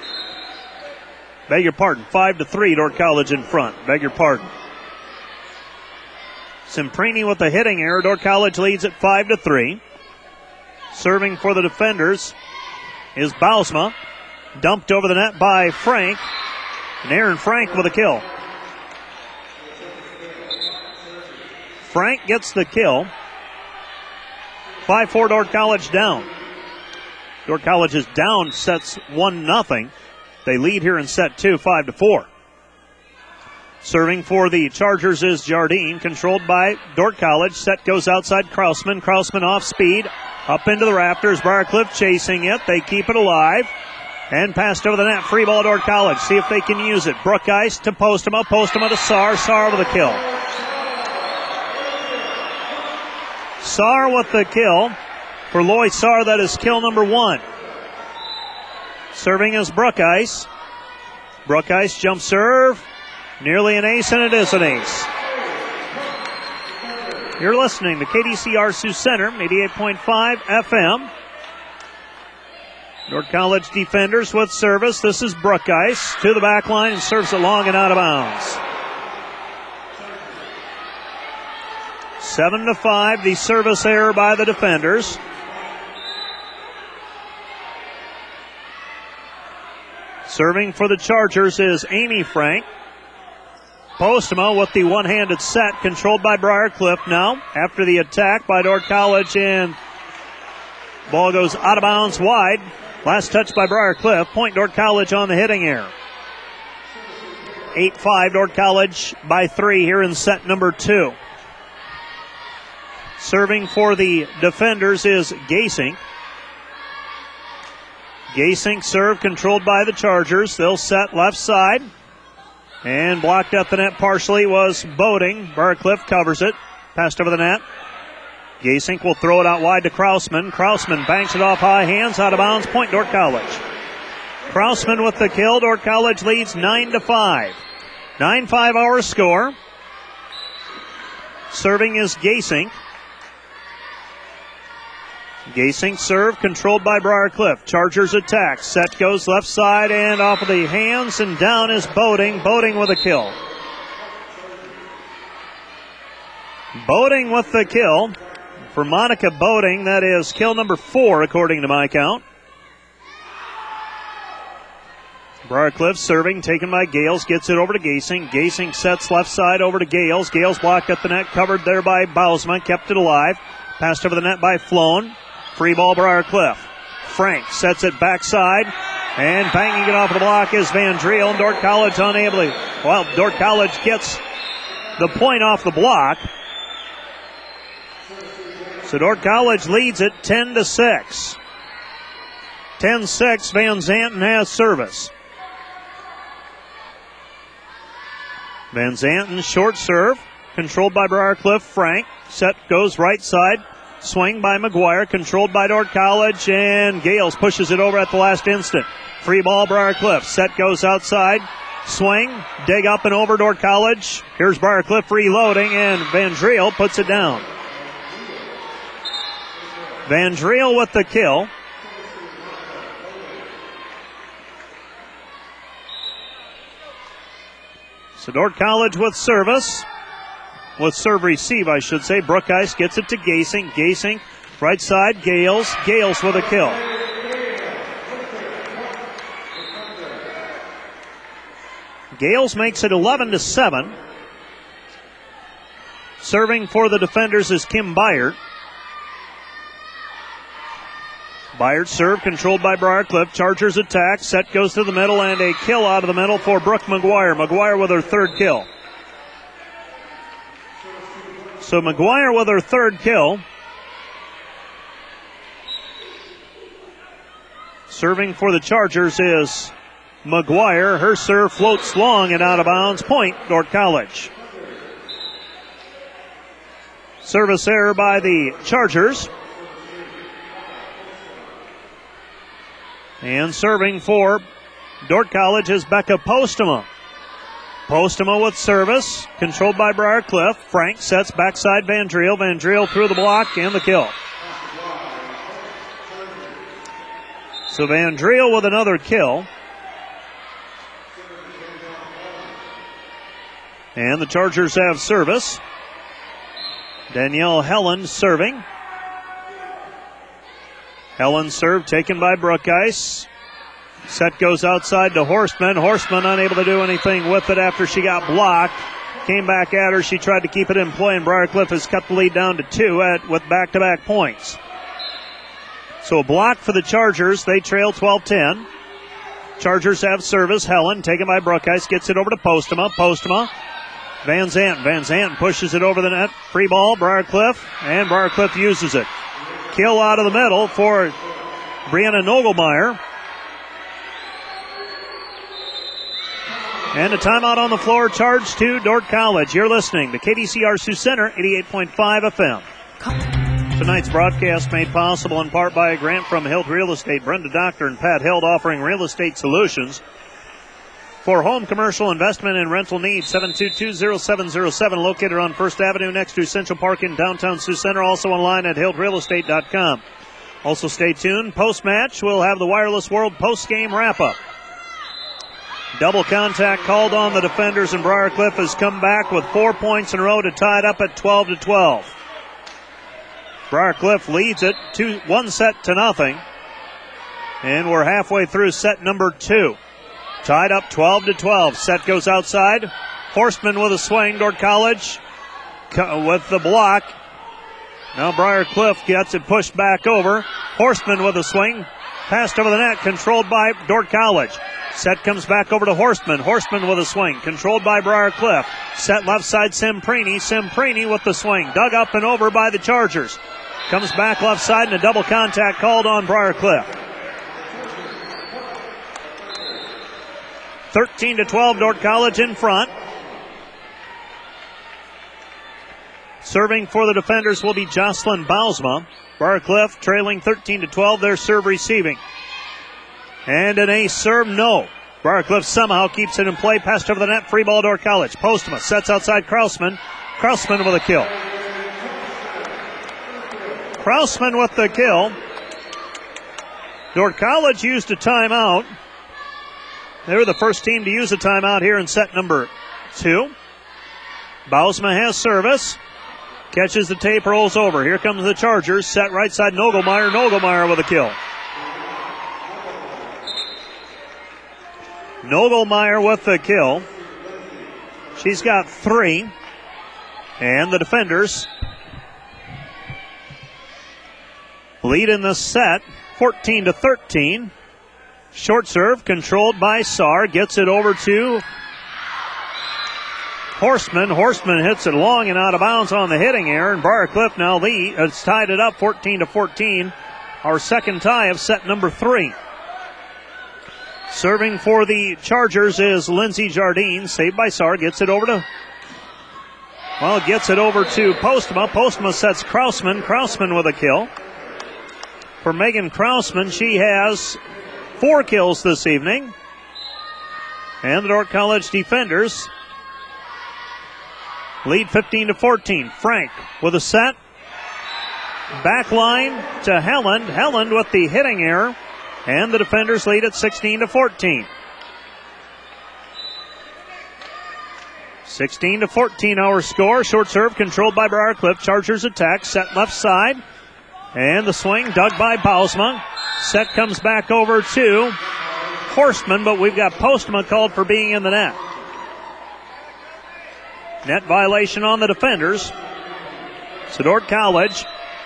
Beg your pardon, five to three, Dordt College in front. Beg your pardon. Semprini with the hitting error. Dordt College leads at five to three. Serving for the defenders is Bausma. Dumped over the net by Frank. And Aaron Frank with a kill. Frank gets the kill. five four Dordt College down. Dordt College is down sets one nothing. They lead here in set two, five to four. Serving for the Chargers is Jardine, controlled by Dordt College. Set goes outside Krausman. Krausman off speed, up into the rafters. Briarcliff chasing it. They keep it alive. And passed over the net. Free ball, Dordt College. See if they can use it. Brookice to Postema. Postema to Saar. Saar with a kill. Saar with the kill. For Loy Saar, that is kill number one. Serving is Brookice. Brookice jump serve. Nearly an ace, and it is an ace. You're listening to K D C R Sioux Center, eighty-eight point five F M. Dordt College defenders with service. This is Brookice to the back line and serves it long and out of bounds. Seven to five, the service error by the defenders. Serving for the Chargers is Amy Frank. Postema with the one-handed set, controlled by Briarcliff now. After the attack by Dordt College, and ball goes out of bounds wide. Last touch by Briarcliff. Point Dordt College on the hitting error. eight five Dordt College by three here in set number two. Serving for the defenders is Gasink. Gasink serve controlled by the Chargers. They'll set left side. And blocked at the net partially was Boating. Briarcliff covers it. Passed over the net. Gasink will throw it out wide to Krausman. Krausman banks it off high, hands out of bounds. Point Dordt College. Krausman with the kill. Dordt College leads nine to five. nine five our score. Serving is Gasink. Gasink serve controlled by Briarcliff. Chargers attack. Set goes left side and off of the hands, and down is Boating. Boating with a kill. Boating with the kill. For Monica Boating, that is kill number four, according to my count. Briarcliff serving, taken by Gales, gets it over to Gasink. Gasink sets left side over to Gales. Gales blocked at the net, covered there by Bausma, kept it alive. Passed over the net by Floan. Free ball, Briarcliff. Frank sets it backside, and banging it off the block is Van Driel, and Dordt College unable to, well, Dordt College gets the point off the block. So Dordt College leads it ten to six. ten six, Van Zanten has service. Van Zanten short serve, controlled by Briarcliff. Frank, set goes right side. Swing by McGuire, controlled by Dordt College, and Gales pushes it over at the last instant. Free ball, Briarcliff. Set goes outside. Swing, dig up and over Dordt College. Here's Briarcliff reloading, and Van Driel puts it down. Van Driel with the kill. So Dordt College with service. With serve receive, I should say. Brookice gets it to Gasink. Gasink, right side, Gales. Gales with a kill. Gales makes it eleven to seven. Serving for the defenders is Kim Byard. Byard serve controlled by Briarcliff. Chargers attack. Set goes to the middle, and a kill out of the middle for Brooke McGuire. McGuire with her third kill. So McGuire with her third kill. Serving for the Chargers is McGuire. Her serve floats long and out of bounds. Point, Dordt College. Service error by the Chargers. And serving for Dordt College is Becca Postema. Postema with service, controlled by Briarcliff. Frank sets backside Van Driel. Van Driel through the block and the kill. So Van Driel with another kill. And the Chargers have service. Danielle Helen serving. Helen serve taken by Brookice. Set goes outside to Horstman. Horstman unable to do anything with it after she got blocked. Came back at her. She tried to keep it in play, and Briarcliff has cut the lead down to two at, with back-to-back points. So a block for the Chargers. They trail twelve ten. Chargers have service. Helen taken by Brookice. Gets it over to Postma. Postma. Van Zandt. Van Zandt pushes it over the net. Free ball. Briarcliff. And Briarcliff uses it. Kill out of the middle for Brianna Nogelmeyer. And a timeout on the floor, charged to Dordt College. You're listening to K D C R Sioux Center, eighty-eight point five F M. Tonight's broadcast made possible in part by a grant from Hild Real Estate. Brenda Doctor and Pat Hild offering real estate solutions for home commercial investment and rental needs. seven two two, zero seven zero seven, located on First Avenue next to Central Park in downtown Sioux Center. Also online at hild real estate dot com. Also stay tuned. Post-match, we'll have the Wireless World post-game wrap-up. Double contact called on the defenders, and Briarcliff has come back with four points in a row to tie it up at twelve to twelve. Briarcliff leads it two, one set to nothing. And we're halfway through set number two. Tied up twelve to twelve. Set goes outside. Horstman with a swing. Dordt College with the block. Now Briarcliff gets it pushed back over. Horstman with a swing. Passed over the net. Controlled by Dordt College. Set comes back over to Horstman. Horstman with a swing. Controlled by Briarcliff. Set left side Semprini. Semprini with the swing. Dug up and over by the Chargers. Comes back left side and a double contact called on Briarcliff. thirteen to twelve, Dordt College in front. Serving for the defenders will be Jocelyn Bausma. Briarcliff trailing thirteen to twelve. Their serve receiving. And an ace serve, no. Briarcliff somehow keeps it in play. Passed over the net, free ball, Dordt College. Postma sets outside Krausman. Krausman with a kill. Krausman with the kill. Dordt College used a timeout. They were the first team to use a timeout here in set number two. Bausma has service. Catches the tape, rolls over. Here comes the Chargers. Set right side, Nogelmeyer. Nogelmeyer with a kill. Nogelmeyer with the kill. She's got three. And the defenders lead in the set, fourteen to thirteen. Short serve controlled by Saar. Gets it over to Horstman. Horstman hits it long and out of bounds on the hitting error. And Briarcliff now lead, has tied it up fourteen to fourteen. Our second tie of set number three. Serving for the Chargers is Lindsey Jardine. Saved by Saar. Gets it over to, well, gets it over to Postma. Postma sets Krausman. Krausman with a kill. For Megan Krausman, she has four kills this evening. And the Dordt College defenders lead fifteen to fourteen. Frank with a set. Back line to Helen. Helen with the hitting error. And the defenders lead at sixteen to fourteen. sixteen to fourteen our score. Short serve controlled by Briarcliff. Chargers attack. Set left side. And the swing dug by Bausma. Set comes back over to Horstman, but we've got Postma called for being in the net. Net violation on the defenders. So Dordt College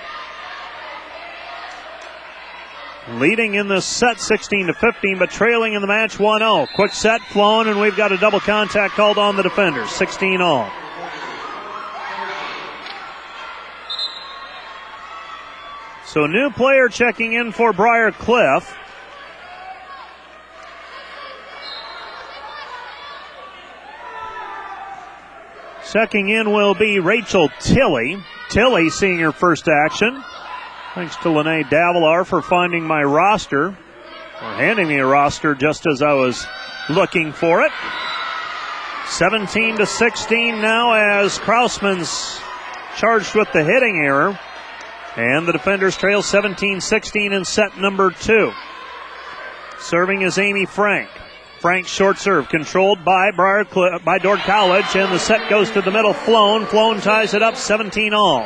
leading in the set sixteen to fifteen, but trailing in the match one oh. Quick set flown, and we've got a double contact called on the defenders. sixteen all. So new player checking in for Briarcliff. Checking in will be Rachel Tilley. Tilley seeing her first action. Thanks to Lene Davalar for finding my roster, or handing me a roster just as I was looking for it. seventeen to sixteen now as Krausman's charged with the hitting error. And the defenders trail seventeen sixteen in set number two. Serving is Amy Frank. Frank short serve controlled by Briar Cliff, by Dordt College, and the set goes to the middle. Floan. Floan ties it up seventeen all.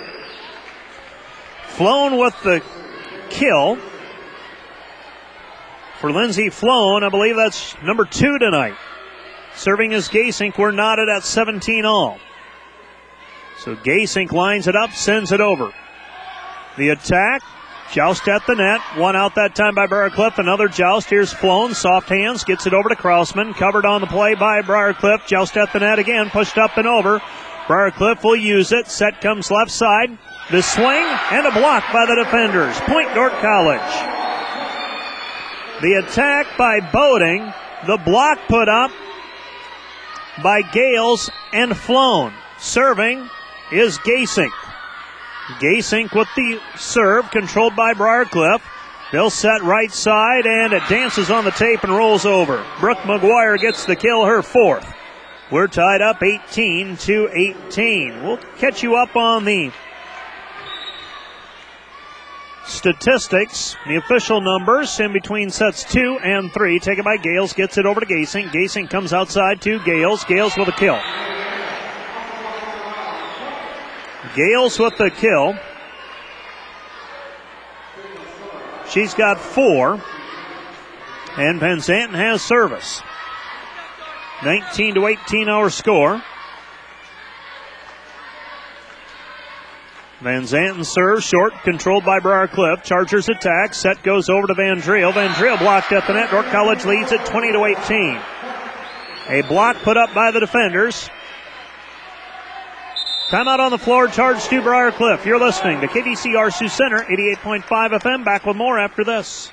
Floan with the kill. For Lindsey Floan, I believe that's number two tonight. Serving is Gasink. We're knotted at seventeen all. So Gasink lines it up, sends it over. The attack. Joust at the net. One out that time by Briarcliff. Another joust. Here's Floan. Soft hands. Gets it over to Krausman. Covered on the play by Briarcliff. Joust at the net again. Pushed up and over. Briarcliff will use it. Set comes left side. The swing and a block by the defenders. Point Dordt College. The attack by Boating. The block put up by Gales and Floan. Serving is Gasink. Gasink with the serve, controlled by Briarcliff. They'll set right side, and it dances on the tape and rolls over. Brooke McGuire gets the kill, her fourth. We're tied up eighteen to eighteen. We'll catch you up on the statistics, the official numbers in between sets two and three. Taken by Gales, gets it over to Gasink. Gasink comes outside to Gales. Gales with a kill. Gales with the kill. She's got four. And Van Zanten has service. nineteen to eighteen our score. Van Zanten serves short, controlled by Briarcliff. Chargers attack. Set goes over to Van Driel. Van Driel blocked at the net. Dordt College leads at twenty to eighteen. A block put up by the defenders. Timeout on the floor, charge to Briarcliff. You're listening to K B C R Sioux Center, eighty-eight point five F M. Back with more after this.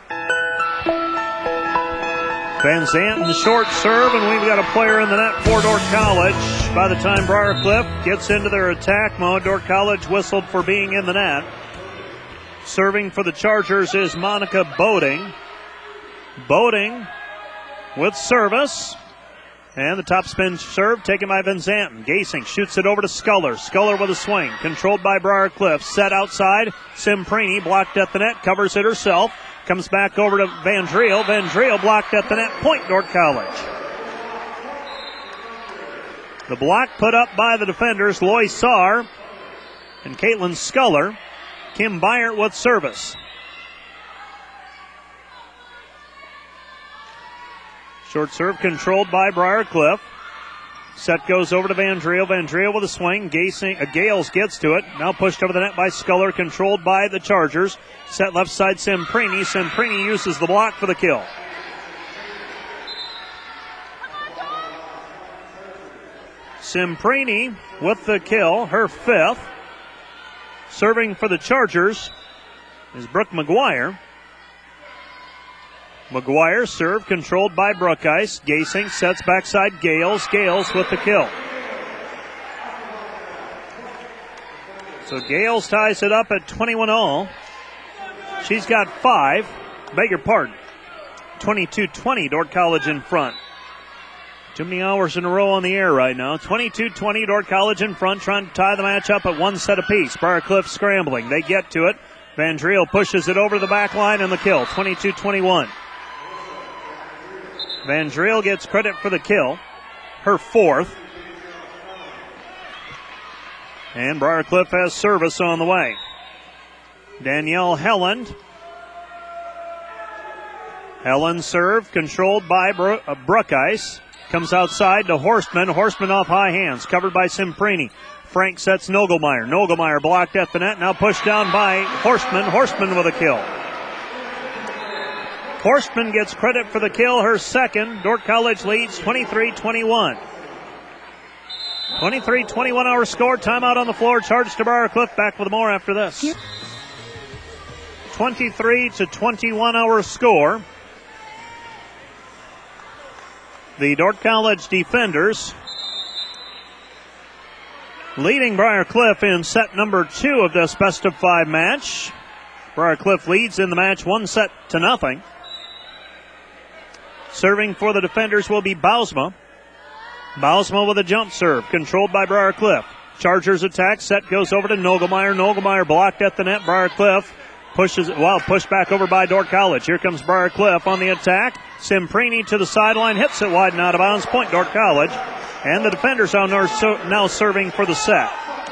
Van Zanten short serve, and we've got a player in the net for Dordt College. By the time Briarcliff gets into their attack mode, Dordt College whistled for being in the net. Serving for the Chargers is Monica Boating. Boating with service. And the top spin serve taken by Van Zanten. Gasink shoots it over to Sculler. Sculler with a swing. Controlled by Briarcliff. Set outside. Simprini blocked at the net. Covers it herself. Comes back over to Van Driel. Van Driel blocked at the net. Point Dordt College. The block put up by the defenders. Lois Saar and Caitlin Sculler. Kim Byert with service. Short serve controlled by Briarcliff. Set goes over to Van Driel. Van Driel with a swing. Gasing, uh, Gales gets to it. Now pushed over the net by Sculler, controlled by the Chargers. Set left side Simprini. Simprini uses the block for the kill. Simprini with the kill, her fifth. Serving for the Chargers is Brooke McGuire. McGuire serve controlled by Brookheist. Gasing sets backside Gales. Gales with the kill. So Gales ties it up at twenty-one all. She's got five. Beg your pardon. twenty-two twenty, Dordt College in front. Too many hours in a row on the air right now. twenty-two twenty, Dordt College in front, trying to tie the match up at one set apiece. Briarcliff scrambling. They get to it. Van Driel pushes it over the back line and the kill. twenty-two twenty-one. Van Driel gets credit for the kill, her fourth. And Briarcliff has service on the way. Danielle Helland. Helland serve, controlled by Bro- uh, Brookheist. Comes outside to Horstman. Horstman off high hands, covered by Simprini. Frank sets Nogelmeyer. Nogelmeyer blocked at the net, now pushed down by Horstman. Horstman with a kill. Horstman gets credit for the kill, her second. Dordt College leads twenty-three twenty-one. twenty-three twenty-one our score. Timeout on the floor. Charge to Briarcliff. Back with more after this. twenty-three to twenty-one our score. The Dordt College defenders leading Briarcliff in set number two of this best of five match. Briarcliff leads in the match one set to nothing. Serving for the defenders will be Bausma. Bausma with a jump serve, controlled by Briarcliff. Chargers attack, set goes over to Nogelmeyer. Nogelmeyer blocked at the net. Briarcliff pushes, well, pushed back over by Dordt College. Here comes Briarcliff on the attack. Cimprini to the sideline, hits it wide and out of bounds. Point Dordt College. And the defenders are now serving for the set.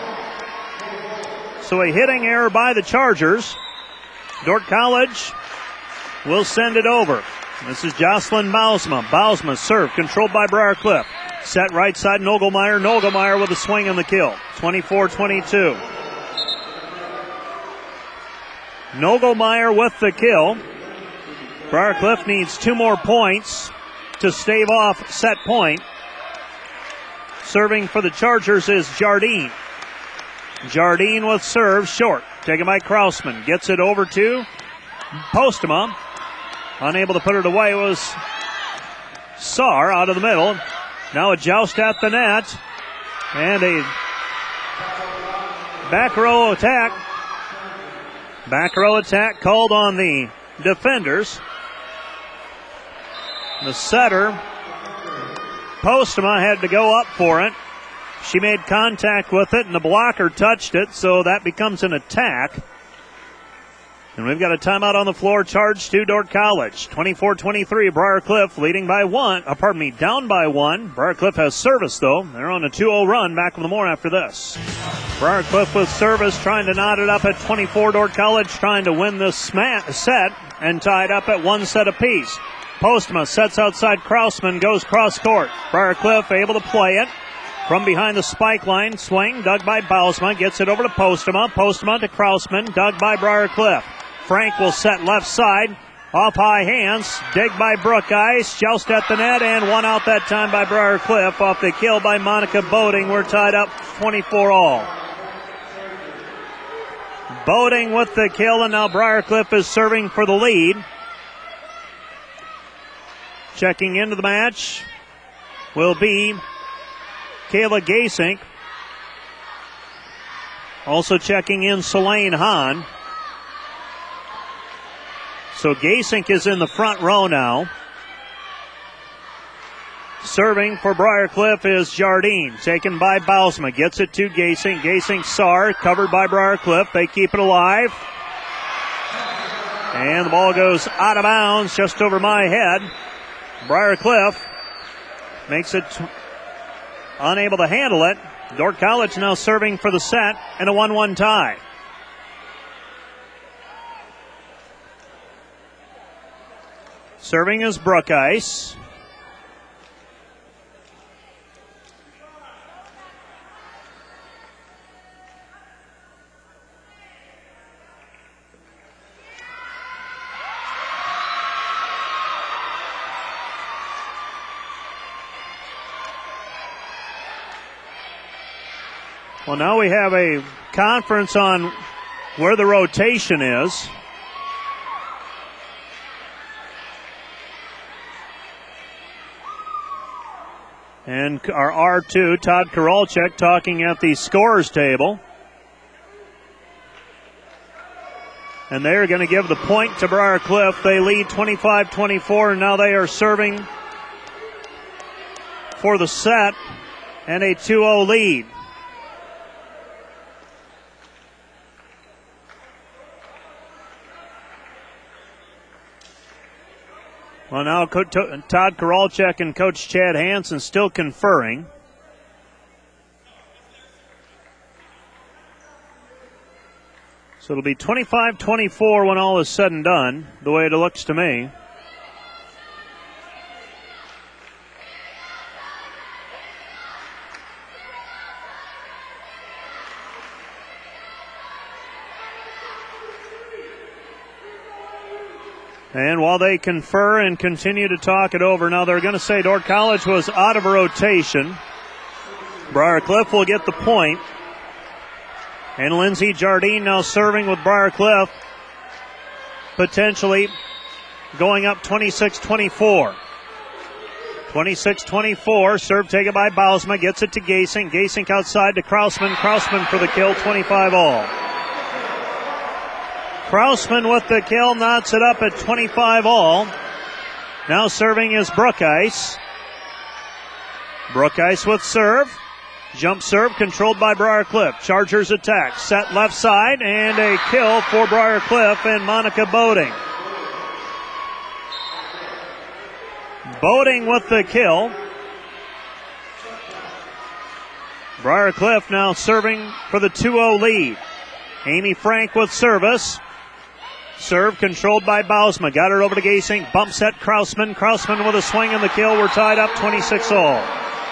So a hitting error by the Chargers. Dordt College will send it over. This is Jocelyn Bausma. Bausma serve controlled by Briarcliff. Set right side, Nogelmeyer. Nogelmeyer with a swing on the kill. twenty-four twenty-two. Nogelmeyer with the kill. Briarcliff needs two more points to stave off set point. Serving for the Chargers is Jardine. Jardine with serve short. Taken by Krausman. Gets it over to Postma. Unable to put it away was Saar out of the middle. Now a joust at the net. And a back row attack. Back row attack called on the defenders. The setter, Postma, had to go up for it. She made contact with it, and the blocker touched it, so that becomes an attack. And we've got a timeout on the floor, charged to Dordt College. twenty-four twenty-three, Briarcliff leading by one. Uh, pardon me, down by one. Briarcliff has service, though. They're on a two oh run. Back with more after this. Briarcliff with service, trying to knot it up at twenty-four. Dordt College trying to win this smat- set and tied up at one set apiece. Postma sets outside Krausman, goes cross court. Briarcliff able to play it. From behind the spike line, swing, dug by Bausma, gets it over to Postma. Postma to Krausman, dug by Briarcliff. Frank will set left side, off high hands, dig by Brooke Ice, joust at the net, and one out that time by Briarcliff off the kill by Monica Boating. We're tied up twenty-four all. Boating with the kill, and now Briarcliff is serving for the lead. Checking into the match will be Kayla Gasink. Also checking in Selene Hahn. So Gasink is in the front row now. Serving for Briarcliff is Jardine. Taken by Bausma. Gets it to Gasink. Gasink Saar covered by Briarcliff. They keep it alive. And the ball goes out of bounds just over my head. Briarcliff makes it t- unable to handle it. Dordt College now serving for the set and a one one tie. Serving is Brooke Ice. Well, now we have a conference on where the rotation is. And our R two, Todd Korolchek, talking at the scorers table. And they're going to give the point to Briarcliff. They lead twenty-five twenty-four, and now they are serving for the set and a two oh lead. Well, now Co- to- Todd Korolchek and Coach Chad Hansen still conferring. So it'll be twenty-five twenty-four when all is said and done, the way it looks to me. And while they confer and continue to talk it over, now they're going to say Dordt College was out of rotation. Briarcliff will get the point. And Lindsey Jardine now serving with Briarcliff, potentially going up twenty-six twenty-four. twenty-six twenty-four, serve taken by Bausma, gets it to Gasink. Gasink outside to Krausman. Krausman for the kill, twenty-five all. Krausman with the kill, knots it up at twenty-five all. Now serving is Brooke Ice. Brooke Ice with serve. Jump serve controlled by Briarcliff. Chargers attack. Set left side and a kill for Briarcliff and Monica Boating. Boating with the kill. Briarcliff now serving for the two oh lead. Amy Frank with service. Serve controlled by Bausma. Got her over to Gasink. Bump set Krausman. Krausman with a swing and the kill. We're tied up twenty-six all.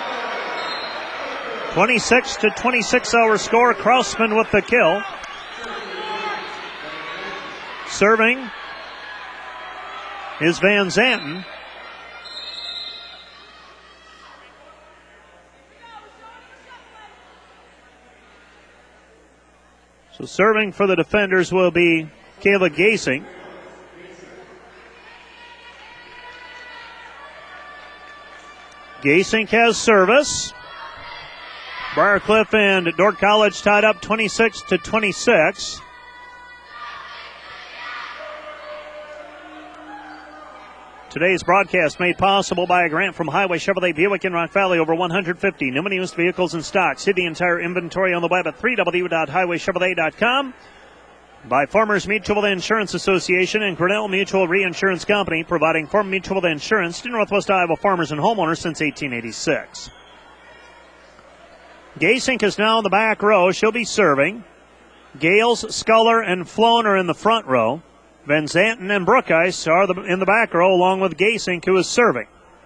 twenty-six to twenty-six our score. Krausman with the kill. Serving is Van Zanten. So serving for the defenders will be Kayla Gasink. Gasink has service. Briarcliff and Dordt College tied up twenty-six to twenty-six. Today's broadcast made possible by a grant from Highway Chevrolet Buick in Rock Valley. Over one hundred fifty new and used vehicles in stock. See the entire inventory on the web at w w w dot highway chevrolet dot com. By Farmers Mutual Insurance Association and Grinnell Mutual Reinsurance Company, providing Farm Mutual Insurance to Northwest Iowa farmers and homeowners since eighteen eighty-six. Gasink is now in the back row. She'll be serving. Gales, Sculler, and Floan are in the front row. Van Zanten and Brookhuis are the, in the back row, along with Gasink, who is serving.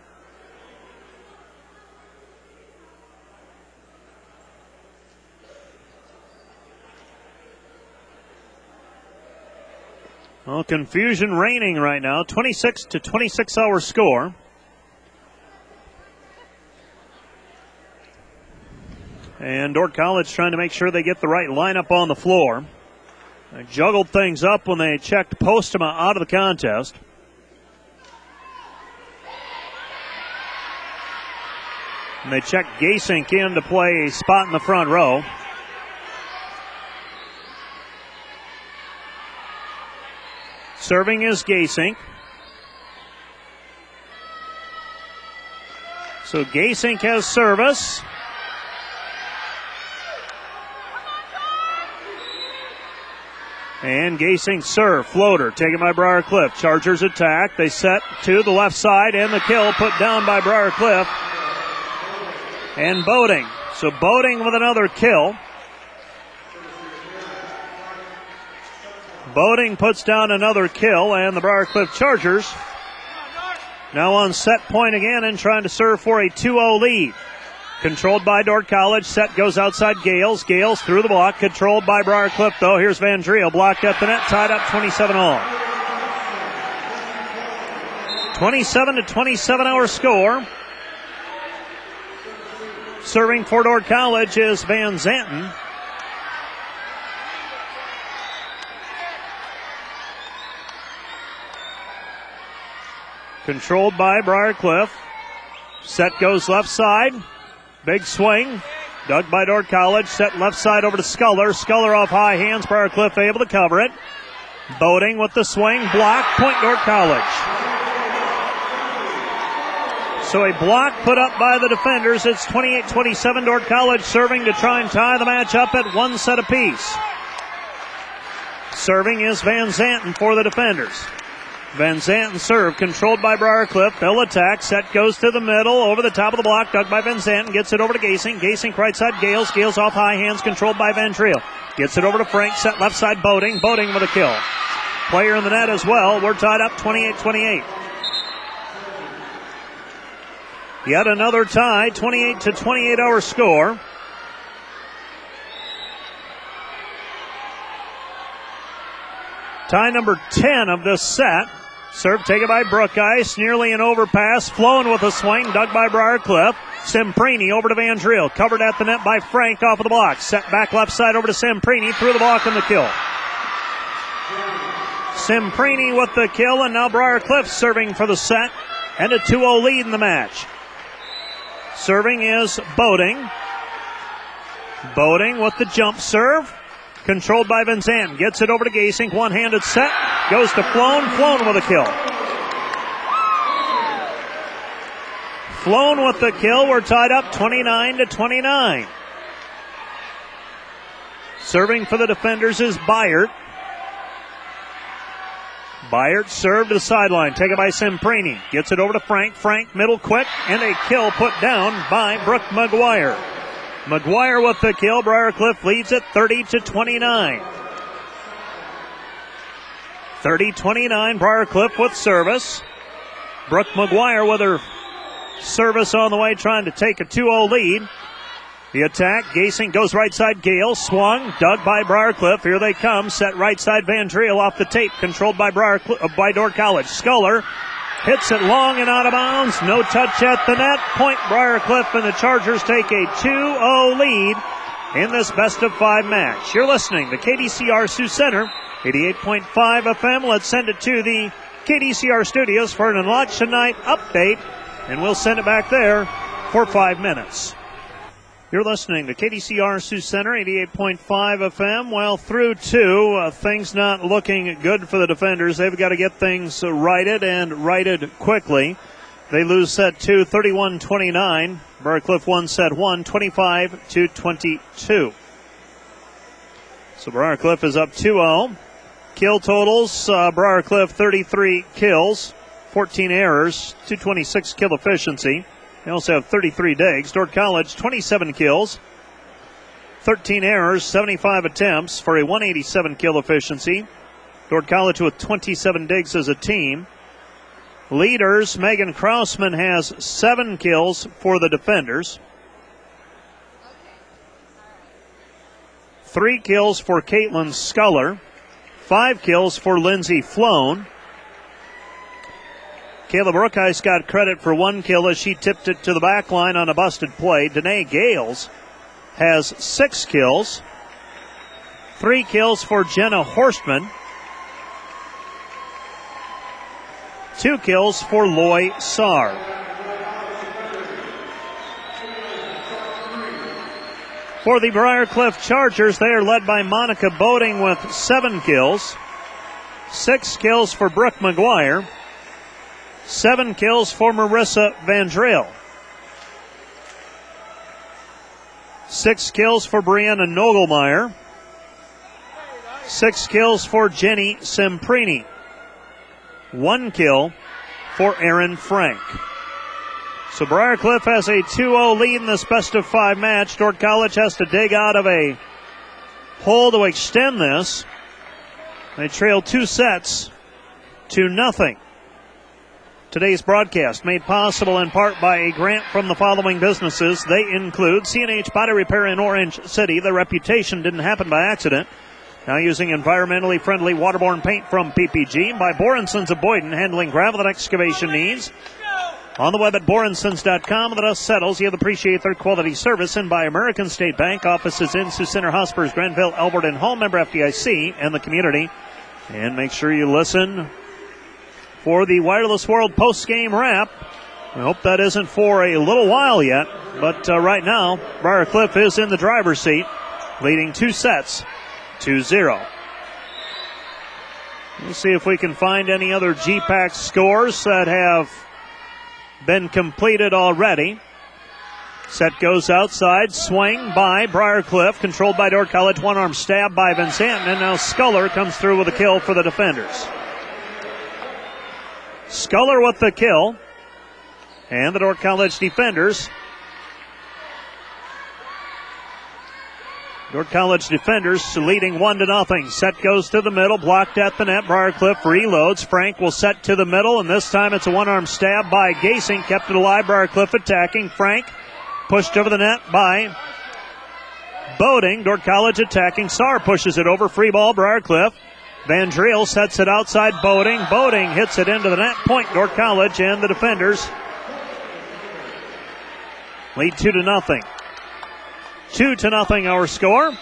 Well, confusion reigning right now. twenty-six to twenty-six our score. And Dordt College trying to make sure they get the right lineup on the floor. They juggled things up when they checked Postema out of the contest. And they checked Gasink in to play a spot in the front row. Serving is Gasink. So Gasink has service. And Gasink serve, floater, taken by Briarcliff. Chargers attack. They set to the left side, and the kill put down by Briarcliff. And Boating. So Boating with another kill. Boating puts down another kill, and the Briarcliff Chargers now on set point again and trying to serve for a two oh lead. Controlled by Dordt College. Set goes outside Gales. Gales through the block. Controlled by Briarcliff, though. Here's Van Driel. Blocked at the net. Tied up twenty-seven all. twenty-seven to twenty-seven our score. Serving for Dordt College is Van Zanten. Controlled by Briarcliff. Set goes left side. Big swing. Dug by Dordt College. Set left side over to Sculler. Sculler off high hands. Briarcliff able to cover it. Boating with the swing. Block. Point Dordt College. So a block put up by the defenders. It's twenty-eight twenty-seven. Dordt College serving to try and tie the match up at one set apiece. Serving is Van Zanten for the defenders. Van Zanten serve, controlled by Briarcliff. They'll attack. Set goes to the middle, over the top of the block. Dug by Van Zanten. Gets it over to Gasink. Gasink right side. Gales. Gales off high hands, controlled by Van Driel. Gets it over to Frank. Set left side. Boating. Boating with a kill. Player in the net as well. We're tied up twenty-eight twenty-eight. Yet another tie. twenty-eight to twenty-eight our score. Tie number ten of this set. Serve taken by Brookhuis. Nearly an overpass. Flown with a swing. Dug by Briarcliff. Semprini over to Van Driel. Covered at the net by Frank off of the block. Set back left side over to Semprini. Through the block and the kill. Semprini with the kill, and now Briarcliff serving for the set. And a two oh lead in the match. Serving is Boating. Boating with the jump serve. Controlled by Van Zanten. Gets it over to Gasink. One-handed set. Goes to Floan. Floan with a kill. Floan with the kill. We're tied up twenty-nine to twenty-nine. Serving for the defenders is Byert. Byard serve to the sideline, taken by Semprini. Gets it over to Frank. Frank, middle quick, and a kill put down by Brooke McGuire. McGuire with the kill. Briarcliff leads it thirty to twenty-nine. thirty twenty-nine, Briarcliff with service. Brooke McGuire with her service on the way, trying to take a two oh lead. The attack, Gasing goes right side, Gale, swung, dug by Briarcliff. Here they come, set right side, Van Driel off the tape, controlled by Briarcliff, uh, by Dordt College. Sculler hits it long and out of bounds, no touch at the net. Point Briarcliff, and the Chargers take a two oh lead in this best of five match. You're listening to K D C R Sioux Center, eighty-eight point five F M. Let's send it to the K D C R studios for an election night update, and we'll send it back there for five minutes. You're listening to K D C R Sioux Center, eighty-eight point five F M. Well, through two, uh, things not looking good for the defenders. They've got to get things uh, righted and righted quickly. They lose set two, thirty-one twenty-nine. Briarcliff won set one, twenty-five to twenty-two. So Briarcliff is up two oh. Kill totals, uh, Briarcliff thirty-three kills, fourteen errors, two twenty-six kill efficiency. They also have thirty-three digs. Dordt College, twenty-seven kills, thirteen errors, seventy-five attempts for a one eighty-seven kill efficiency. Dordt College with twenty-seven digs as a team. Leaders, Megan Krausman has seven kills for the defenders. Three kills for Caitlin Sculler. Five kills for Lindsey Floan. Kayla Brookheist got credit for one kill as she tipped it to the back line on a busted play. Danae Gales has six kills. Three kills for Jenna Horstman. Two kills for Loy Saar. For the Briarcliff Chargers, they are led by Monica Boating with seven kills. Six kills for Brooke McGuire. Seven kills for Marissa Van Driel. Six kills for Brianna Nogelmeyer. Six kills for Jenny Semprini. One kill for Aaron Frank. So Briarcliff has a two oh lead in this best of five match. Dordt College has to dig out of a hole to extend this. They trail two sets to nothing. Today's broadcast made possible in part by a grant from the following businesses. They include C and H Body Repair in Orange City. Their reputation didn't happen by accident. Now using environmentally friendly waterborne paint from P P G. By Borensons of Boyden, handling gravel and excavation needs. On the web at borensons dot com. The dust settles. You'll appreciate their quality service. And by American State Bank. Offices in Sioux Center, Hospers, Granville, Elbert, and Hall. Member F D I C and the community. And make sure you listen for the Wireless World post-game wrap. I hope that isn't for a little while yet, but uh, right now, Briarcliff is in the driver's seat, leading two sets, two zero. We'll see if we can find any other G PAC scores that have been completed already. Set goes outside, swing by Briarcliff, controlled by Dordt College, one-arm stab by Van Zanten, and now Sculler comes through with a kill for the defenders. Sculler with the kill. And the Dordt College defenders. Dordt College defenders leading one to nothing. Set goes to the middle, blocked at the net. Briarcliff reloads. Frank will set to the middle, and this time it's a one-arm stab by Gasing. Kept it alive. Briarcliff attacking. Frank pushed over the net by Boating. Dordt College attacking. Saar pushes it over. Free ball, Briarcliff. Van Driel sets it outside Boating. Boating hits it into the net. Point Dordt College, and the defenders lead two to nothing. Two to nothing our score.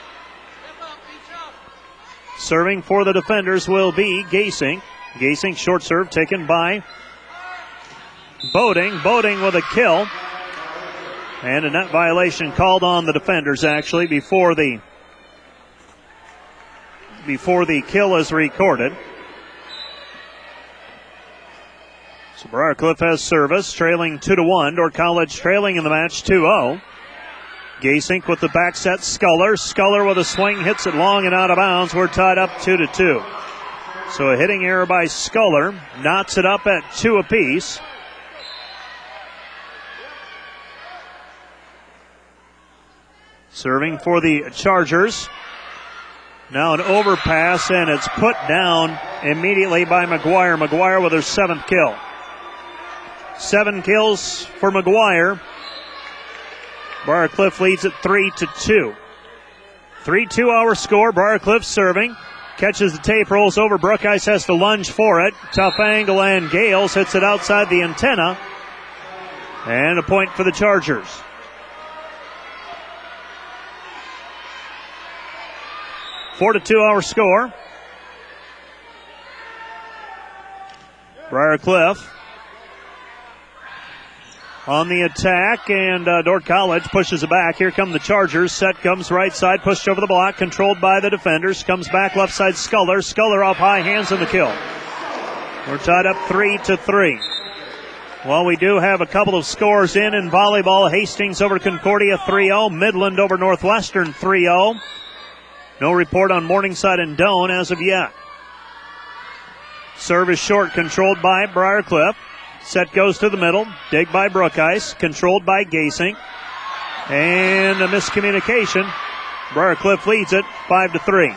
Serving for the defenders will be Gasing. Gasing short serve taken by Boating. Boating with a kill. And a net violation called on the defenders actually before the before the kill is recorded. So Briarcliff has service, trailing two to one. Dordt College trailing in the match two oh. Gasink with the back set. Sculler. Sculler with a swing, hits it long and out of bounds. We're tied up two to two. So a hitting error by Sculler knots it up at two apiece. Serving for the Chargers. Now an overpass, and it's put down immediately by McGuire. McGuire with her seventh kill. Seven kills for McGuire. Briarcliff leads at three to two. three two our score. Briarcliff serving. Catches the tape, rolls over. Brookice has to lunge for it. Tough angle, and Gales hits it outside the antenna. And a point for the Chargers. Four to two our score. Briarcliff on the attack, and uh, Dordt College pushes it back. Here come the Chargers. Set comes right side, pushed over the block, controlled by the defenders. Comes back left side, Sculler. Sculler up high, hands in the kill. We're tied up three to three. Well, we do have a couple of scores in in volleyball. Hastings over Concordia three oh. Midland over Northwestern three oh. No report on Morningside and Doane as of yet. Serve is short, controlled by Briarcliff. Set goes to the middle. Dig by Brookice. Controlled by Gasink. And a miscommunication. Briarcliff leads it five to three.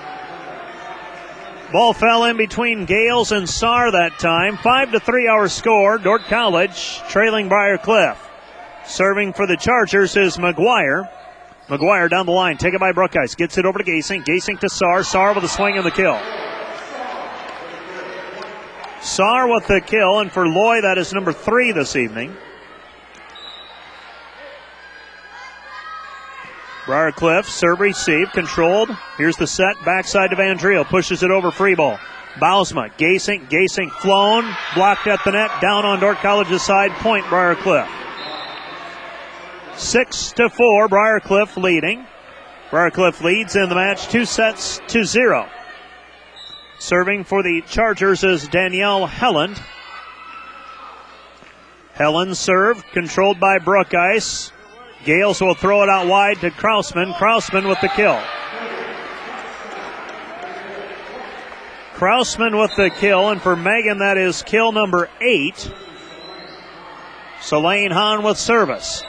Ball fell in between Gales and Saar that time. five to three our score. Dordt College trailing Briarcliff. Serving for the Chargers is McGuire. McGuire down the line. Taken by Brookice. Gets it over to Gasink. Gasink to Saar. Saar with a swing and the kill. Saar with the kill, and for Loy, that is number three this evening. Briarcliff, serve receive, controlled. Here's the set, backside to Vandreel, pushes it over, free ball. Bausma, Gasink, Gasink flown, blocked at the net, down on Dordt College's side, point Briarcliff. Six to four, Briarcliff leading. Briarcliff leads in the match, two sets to zero. Serving for the Chargers is Danielle Helland. Helland serve, controlled by Brookice. Gales will throw it out wide to Krausman. Krausman with the kill. Krausman with the kill, and for Megan, that is kill number eight. Selene Hahn with service.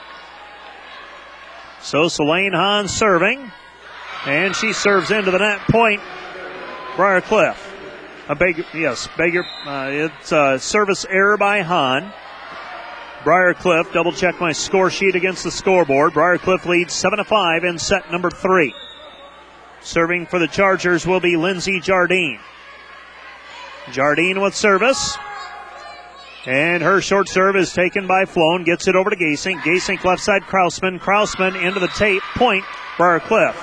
So Selene Hahn serving, and she serves into the net, point Briarcliff. A big, yes, beg your, uh, it's a service error by Hahn. Briarcliff, double check my score sheet against the scoreboard. Briarcliff leads seven to five in set number three. Serving for the Chargers will be Lindsay Jardine. Jardine with service. And her short serve is taken by Floan. Gets it over to Gasink. Gasink left side, Krausman. Krausman into the tape. Point, Briarcliff.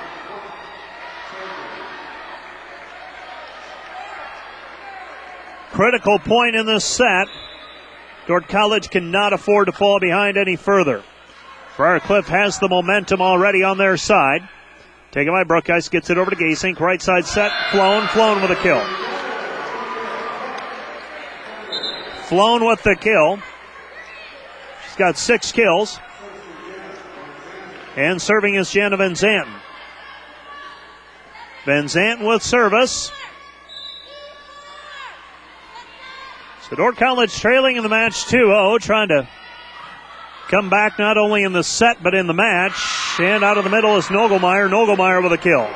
Critical point in this set. Dordt College cannot afford to fall behind any further. Briarcliff has the momentum already on their side. Taken by Brookice, gets it over to Gasink. Right side set, Floan, Floan with a kill. Floan with the kill. She's got six kills. And serving is Jana Van Zanten. Van Zanten with service. So Dordt College trailing in the match two oh, trying to come back not only in the set but in the match. And out of the middle is Nogelmeyer. Nogelmeyer with a kill.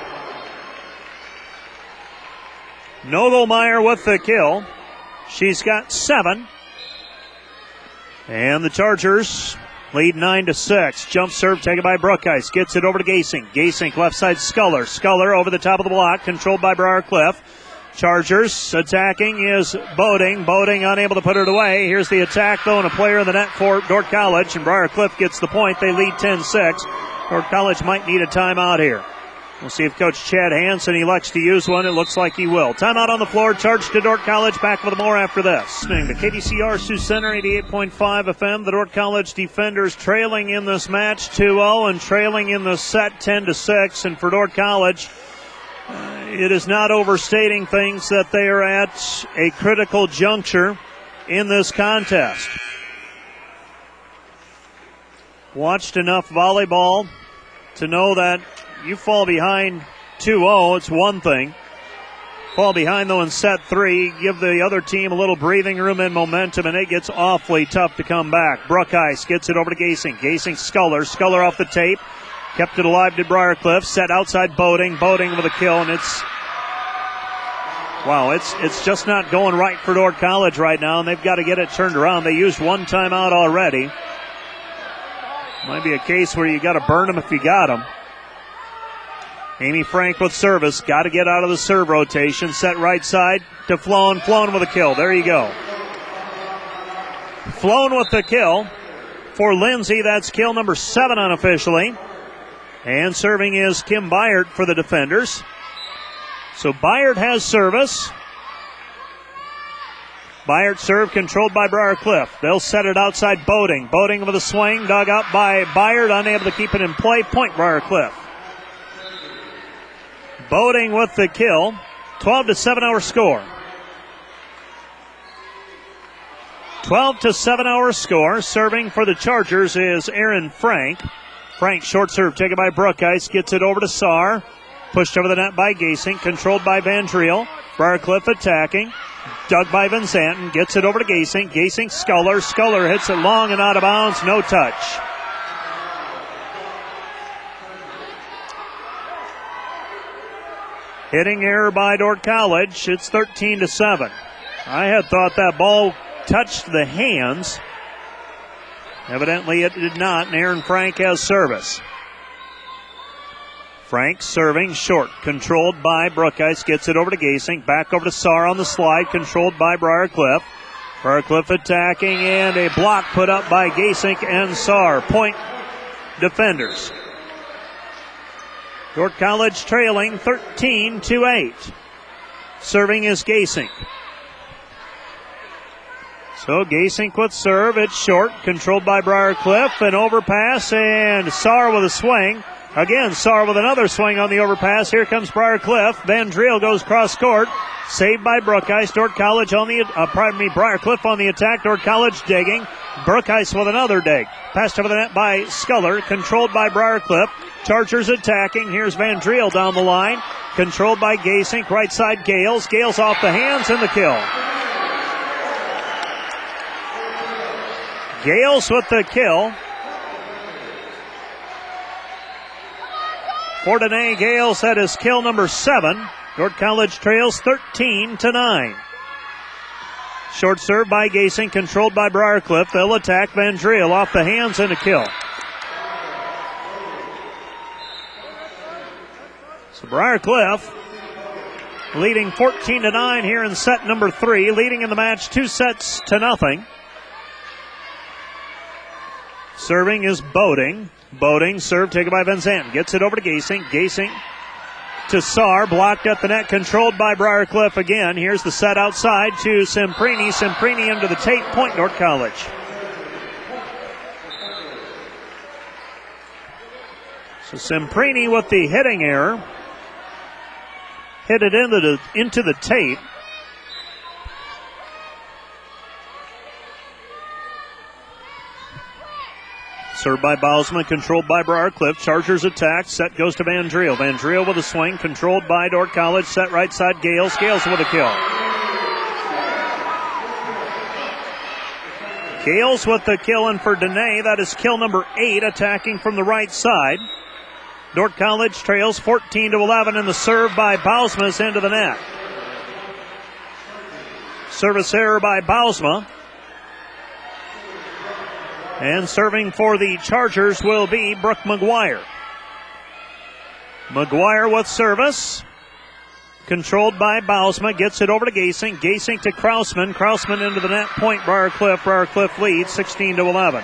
Nogelmeyer with the kill. She's got seven. And the Chargers lead nine to six. Jump serve taken by Brookice. Gets it over to Gasink. Gasink left side Sculler. Sculler over the top of the block, controlled by Briarcliff. Chargers attacking is Boding. Boding unable to put it away. Here's the attack, though, and a player in the net for Dordt College. And Briarcliff gets the point. They lead ten six. Dordt College might need a timeout here. We'll see if Coach Chad Hansen elects to use one. It looks like he will. Timeout on the floor. Charge to Dordt College. Back with more after this. The K D C R Sioux Center, eighty-eight point five F M. The Dordt College defenders trailing in this match two oh and trailing in the set ten to six. And for Dordt College, uh, it is not overstating things that they are at a critical juncture in this contest. Watched enough volleyball to know that you fall behind two oh, it's one thing. Fall behind, though, in set three. Give the other team a little breathing room and momentum, and it gets awfully tough to come back. Brookice gets it over to Gasing. Gasing, Sculler. Sculler off the tape. Kept it alive to Briarcliff. Set outside Boating. Boating with a kill, and it's... Wow, it's it's just not going right for Dordt College right now, and they've got to get it turned around. They used one timeout already. Might be a case where you got to burn them if you got them. Amy Frank with service. Got to get out of the serve rotation. Set right side to Floan. Floan with a kill. There you go. Floan with the kill. For Lindsay, that's kill number seven unofficially. And serving is Kim Byard for the defenders. So Byard has service. Byard serve controlled by Briarcliff. They'll set it outside Boating. Boating with a swing. Dug up by Byard. Unable to keep it in play. Point Briarcliff. Boating with the kill. twelve to seven our score. twelve to seven our score. Serving for the Chargers is Aaron Frank. Frank short serve taken by Brookice. Gets it over to Saar. Pushed over the net by Gasing. Controlled by Van Driel. Briarcliff attacking. Dug by Van Zanten. Gets it over to Gasing. Gasing, Sculler. Sculler hits it long and out of bounds. No touch. Hitting error by Dordt College. It's thirteen to seven. I had thought that ball touched the hands. Evidently it did not, and Aaron Frank has service. Frank serving short, controlled by Brookice. Gets it over to Gasing. Back over to Saar on the slide, controlled by Briarcliff. Briarcliff attacking, and a block put up by Gasing and Saar. Point defenders. Dordt College trailing thirteen to eight. Serving is Gasing. So Gasing with serve. It's short, controlled by Briarcliff. An overpass, and Saar with a swing. Again, Saar with another swing on the overpass. Here comes Briarcliff. Van Driel goes cross court. Saved by Brookice. Dordt College on the, uh, pardon me, Briarcliff on the attack. Dordt College digging. Brookice with another dig. Passed over the net by Sculler. Controlled by Briarcliff. Chargers attacking. Here's Van Driel down the line. Controlled by Gasing. Right side Gales. Gales off the hands and the kill. Gales with the kill. For Danae Gales, that is kill number seven. Dordt College trails thirteen to nine. Short serve by Gasing, controlled by Briarcliff. They'll attack Van Driel off the hands and a kill. So Briarcliff leading fourteen to nine here in set number three, leading in the match two sets to nothing. Serving is Boating. Boating, serve taken by Van Zanten. Gets it over to Gasing. Gasing to Saar. Blocked at the net. Controlled by Briarcliff again. Here's the set outside to Semprini. Semprini into the tape. Point Dordt College. So Semprini with the hitting error. Hit it into the, into the tape. Served by Bausman, controlled by Briarcliff. Chargers attack. Set goes to Van Driel. Van Driel with a swing, controlled by Dordt College. Set right side, Gales. Gales with a kill. Gales with the kill, and for Danae, that is kill number eight, attacking from the right side. Dordt College trails fourteen to eleven, and the serve by Bausma is into the net. Service error by Bausma. And serving for the Chargers will be Brooke McGuire. McGuire with service. Controlled by Bausma. Gets it over to Gasing. Gasing to Krausman. Krausman into the net. Point Briarcliff. Briarcliff leads sixteen to eleven.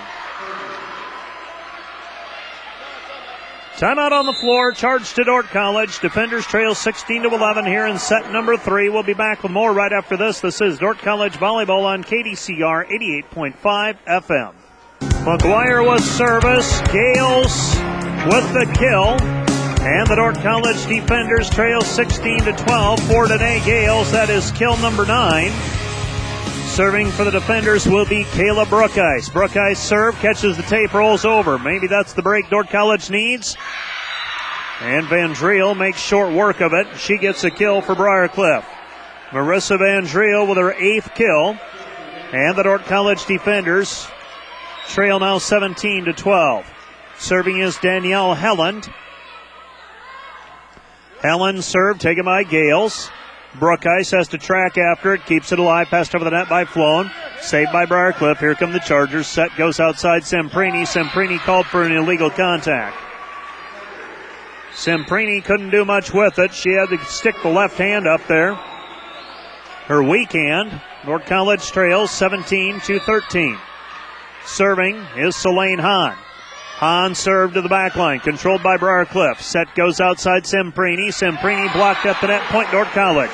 Timeout on the floor. Charge to Dordt College. Defenders trail sixteen to eleven here in set number three. We'll be back with more right after this. This is Dordt College Volleyball on K D C R eighty-eight point five F M. McGuire with service. Gales with the kill. And the Dordt College defenders trail sixteen to twelve for Danae Gales. That is kill number nine. Serving for the defenders will be Kayla Brookice. Brookice serve, catches the tape, rolls over. Maybe that's the break Dordt College needs. And Van Driel makes short work of it. She gets a kill for Briarcliff. Marissa Van Driel with her eighth kill. And the Dordt College defenders trail now seventeen to twelve. Serving is Danielle Helland. Helland serve taken by Gales. Brookice has to track after it. Keeps it alive. Passed over the net by Floan. Saved by Briarcliff. Here come the Chargers. Set goes outside Semprini. Semprini called for an illegal contact. Semprini couldn't do much with it. She had to stick the left hand up there. Her weak hand. Dordt College trails seventeen to thirteen. Serving is Selene Hahn. Hahn served to the back line, controlled by Briarcliff. Set goes outside Semprini. Semprini blocked at the net point, Dordt College.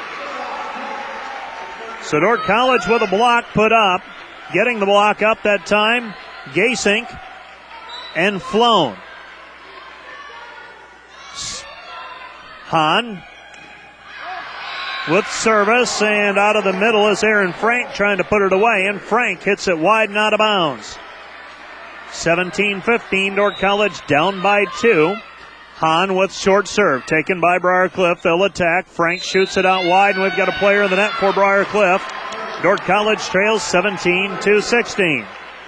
So Dordt College with a block put up. Getting the block up that time, Gasink and Floan. Hahn with service, and out of the middle is Aaron Frank trying to put it away, and Frank hits it wide and out of bounds. seventeen fifteen, Dordt College down by two. Hahn with short serve, taken by Briarcliff. They'll attack. Frank shoots it out wide, and we've got a player in the net for Briarcliff. Dordt College trails seventeen to sixteen.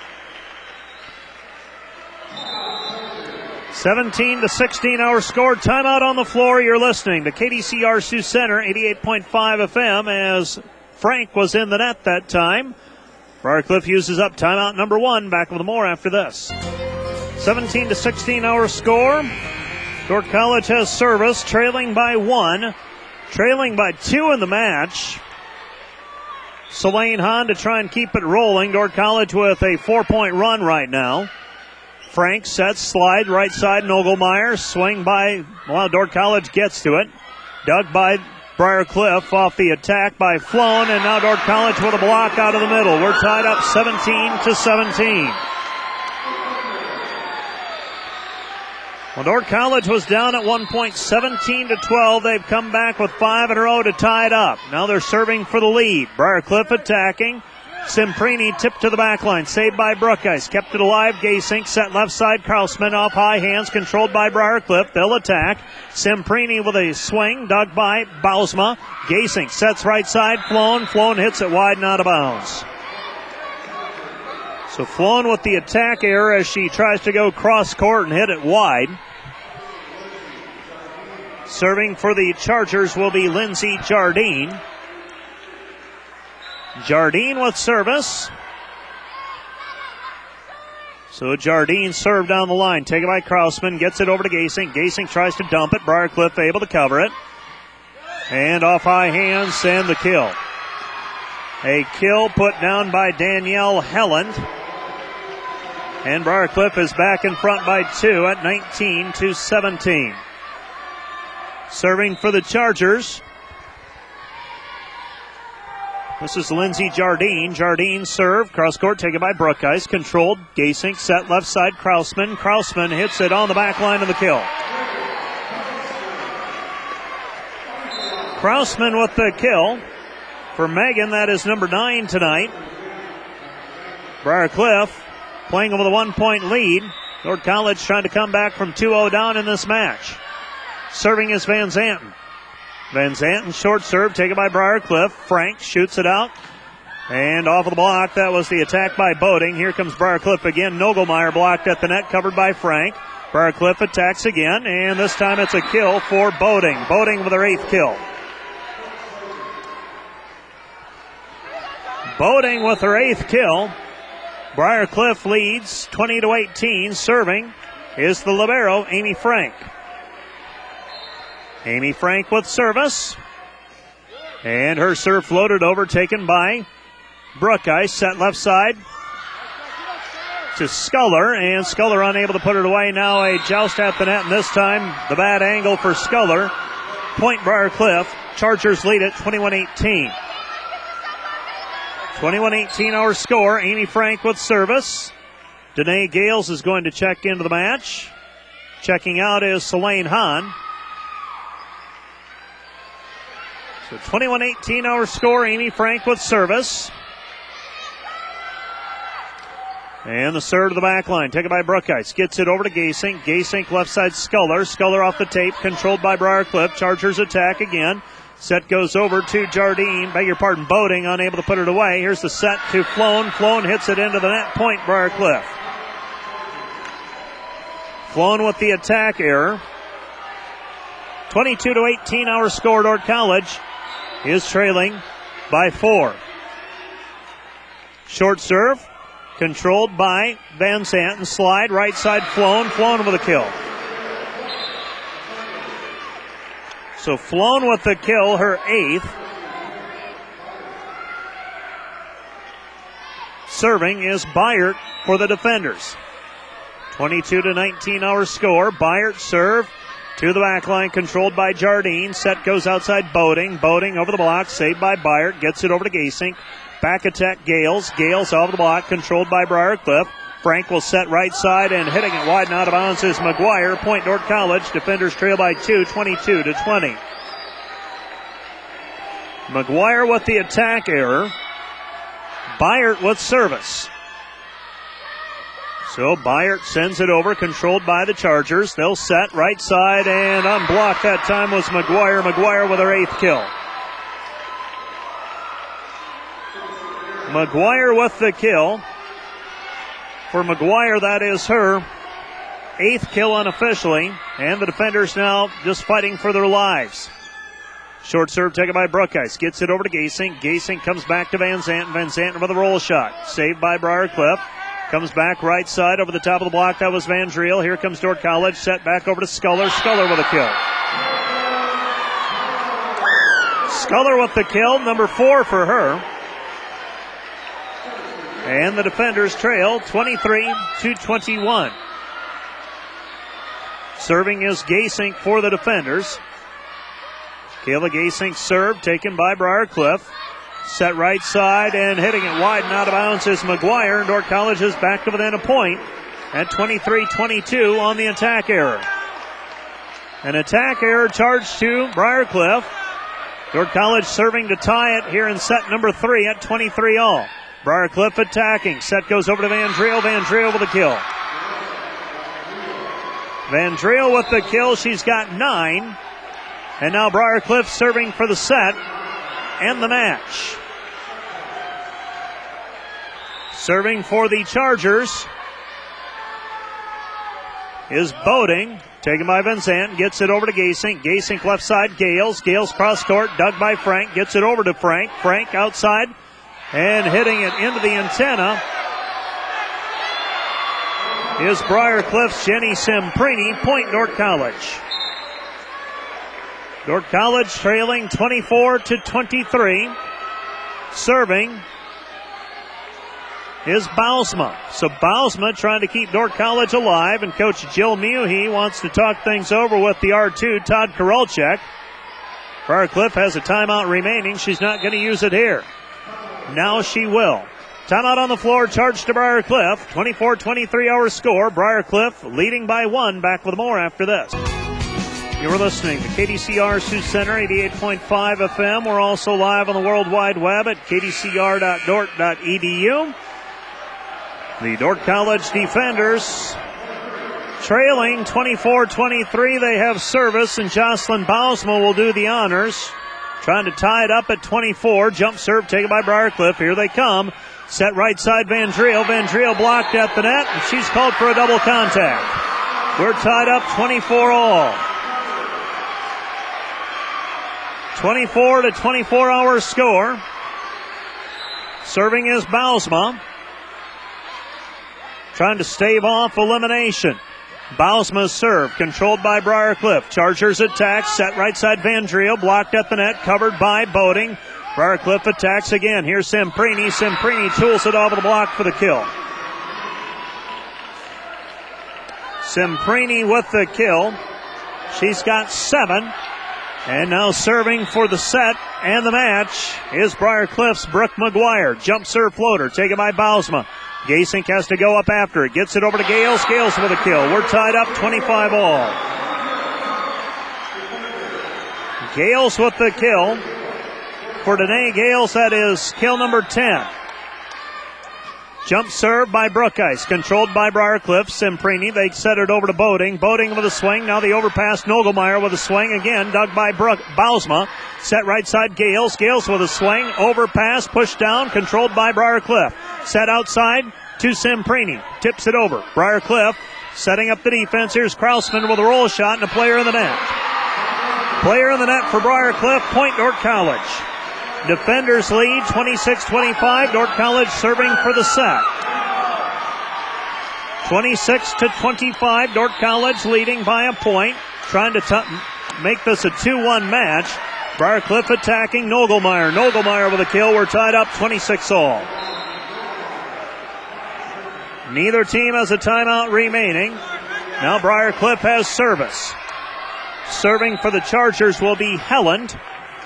seventeen to sixteen, our score. Timeout on the floor. You're listening to K D C R Sioux Center, eighty-eight point five F M, as Frank was in the net that time. Briarcliff uses up timeout number one. Back with more after this. seventeen to sixteen, our score. Dordt College has service, trailing by one, trailing by two in the match. Selene Hahn to try and keep it rolling. Dordt College with a four-point run right now. Frank sets, slide, right side, Nogelmeyer. Swing by, well, Dordt College gets to it. Dug by Briarcliff off the attack by Floan, and now Dordt College with a block out of the middle. We're tied up seventeen to seventeen. Well, Dordt College was down at one point, seventeen to twelve. They've come back with five in a row to tie it up. Now they're serving for the lead. Briarcliff attacking. Semprini tipped to the back line. Saved by Brookice. Kept it alive. Gasink set left side. Krausman off high hands. Controlled by Briarcliff. They'll attack. Semprini with a swing. Dug by Bausma. Gasink sets right side. Floan. Floan hits it wide and out of bounds. So Floan with the attack error as she tries to go cross court and hit it wide. Serving for the Chargers will be Lindsey Jardine. Jardine with service. So Jardine served down the line. Taken by Krausman. Gets it over to Gasink. Gasink tries to dump it. Briarcliff able to cover it. And off high hands and the kill. A kill put down by Danielle Helland. And Briarcliff is back in front by two at nineteen to seventeen. Serving for the Chargers. This is Lindsey Jardine. Jardine serve. Cross court taken by Brookice. Controlled. Gasink set left side. Krausman. Krausman hits it on the back line of the kill. Krausman with the kill. For Megan, that is number nine tonight. Briarcliff playing with a one-point lead. Dordt College trying to come back from two oh down in this match. Serving is Van Zanten. Van Zanten short serve taken by Briarcliff. Frank shoots it out. And off of the block, that was the attack by Boating. Here comes Briarcliff again. Nogelmeyer blocked at the net, covered by Frank. Briarcliff attacks again, and this time it's a kill for Boating. Boating with her eighth kill. Boating with her eighth kill. Briarcliff leads twenty to eighteen. Serving is the libero, Amy Frank. Amy Frank with service. And her serve floated over, taken by Brookice. Set left side to Sculler, and Sculler unable to put it away. Now a joust at the net, and this time the bad angle for Sculler. Point Briarcliff. Chargers lead it twenty-one eighteen. twenty-one eighteen our score. Amy Frank with service. Danae Gales is going to check into the match. Checking out is Selene Hahn. So twenty-one eighteen our score. Amy Frank with service. And the serve to the back line, taken by Brookice. Gets it over to Gasink. Gasink left side Sculler. Sculler off the tape, controlled by Briarcliff. Chargers attack again. Set goes over to Jardine. Beg your pardon, Boating, unable to put it away. Here's the set to Floan. Floan hits it into the net. Point, Briarcliff. Floan with the attack error. twenty-two to eighteen, our score. Dordt College is trailing by four. Short serve, controlled by Van Sant, and slide, right side Floan. Floan with a kill. So Floan with the kill, her eighth. Serving is Byert for the defenders. twenty-two to nineteen, our score. Byert serve to the back line, controlled by Jardine. Set goes outside Boating. Boating over the block, saved by Byert. Gets it over to Gasink. Back attack Gales. Gales off the block, controlled by Briarcliff. Frank will set right side, and hitting it wide and out of bounds is McGuire. Point Dordt College. Defenders trail by two, twenty-two to twenty. McGuire with the attack error. Byert with service. So Byert sends it over, controlled by the Chargers. They'll set right side, and unblocked that time was McGuire. McGuire with her eighth kill. McGuire with the kill. For McGuire, that is her eighth kill unofficially, and the defenders now just fighting for their lives. Short serve taken by Brookheist. Gets it over to Gasink. Gasink comes back to Van Zanten. Van Zanten with a roll shot. Saved by Briarcliff. Comes back right side over the top of the block. That was Van Driel. Here comes Dordt College. Set back over to Sculler. Sculler with a kill. Sculler with the kill. Number four for her. And the defenders trail twenty-three to twenty-one. Serving is Gasink for the defenders. Kayla Gasink serve taken by Briarcliff. Set right side and hitting it wide and out of bounds is McGuire. And Dordt College is back to within a point at twenty-three twenty-two on the attack error. An attack error charged to Briarcliff. Dordt College serving to tie it here in set number three at twenty-three all. Briarcliff attacking. Set goes over to Van Driel. Van Driel with a kill. Van Driel with the kill. She's got nine. And now Briarcliff serving for the set and the match. Serving for the Chargers is Boating. Taken by Van Zanten. Gets it over to Gasink. Gasink left side. Gales. Gales cross court. Dug by Frank. Gets it over to Frank. Frank outside. And hitting it into the antenna is Briarcliff's Jenny Semprini. Point Dordt College. Dordt College trailing twenty-four to twenty-three. Serving is Bausma. So Bausma trying to keep Dordt College alive, and Coach Jill Muhe wants to talk things over with the R two, Todd Korolchek. Briarcliff has a timeout remaining. She's not going to use it here. Now she will. Timeout on the floor, charged to Briarcliff. twenty-four twenty-three our score. Briarcliff leading by one. Back with more after this. You're listening to K D C R Sioux Center, eighty-eight point five F M. We're also live on the World Wide Web at k d c r dot dort dot e d u. The Dordt College defenders trailing twenty-four twenty-three. They have service, and Jocelyn Bausma will do the honors. Trying to tie it up at twenty-four. Jump serve taken by Briarcliff. Here they come. Set right side Van Driel. Van Driel blocked at the net, and she's called for a double contact. We're tied up twenty-four all. twenty-four to twenty-four our score. Serving is Bausma. Trying to stave off elimination. Bausma's serve, controlled by Briarcliff. Chargers attack, set right side Van Driel, blocked at the net, covered by Boating. Briarcliff attacks again. Here's Semprini. Semprini tools it off the block for the kill. Semprini with the kill. She's got seven. And now serving for the set and the match is Briarcliff's Brooke McGuire. Jump serve floater taken by Bausma. Gasink has to go up after it. Gets it over to Gales. Gales with a kill. We're tied up twenty-five all. Gales with the kill. For Danae Gales, that is kill number ten. Jump serve by Brookice, controlled by Briarcliff. Semprini, they set it over to Boating. Boating with a swing. Now the overpass. Nogelmeyer with a swing again, dug by Brook Bausma. Set right side Gales. Gales with a swing. Overpass, pushed down, controlled by Briarcliff. Set outside to Semprini. Tips it over. Briarcliff setting up the defense. Here's Krausman with a roll shot and a player in the net. Player in the net for Briarcliff. Point Dordt College. Defenders lead twenty-six twenty-five. Dordt College serving for the set. twenty-six to twenty-five. Dordt College leading by a point. Trying to t- make this a two one match. Briarcliff attacking Nogelmeyer. Nogelmeyer with a kill. We're tied up twenty-six all. Neither team has a timeout remaining. Now Briarcliff has service. Serving for the Chargers will be Helland.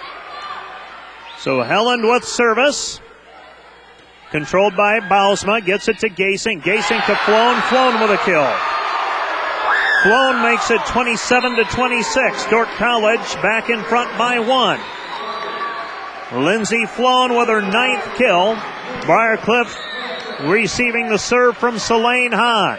So Helland with service. Controlled by Bausma. Gets it to Gasing. Gasing to Floan. Floan with a kill. Floan makes it twenty-seven to twenty-six. Dordt College back in front by one. Lindsay Floan with her ninth kill. Briarcliff receiving the serve from Selene Hahn.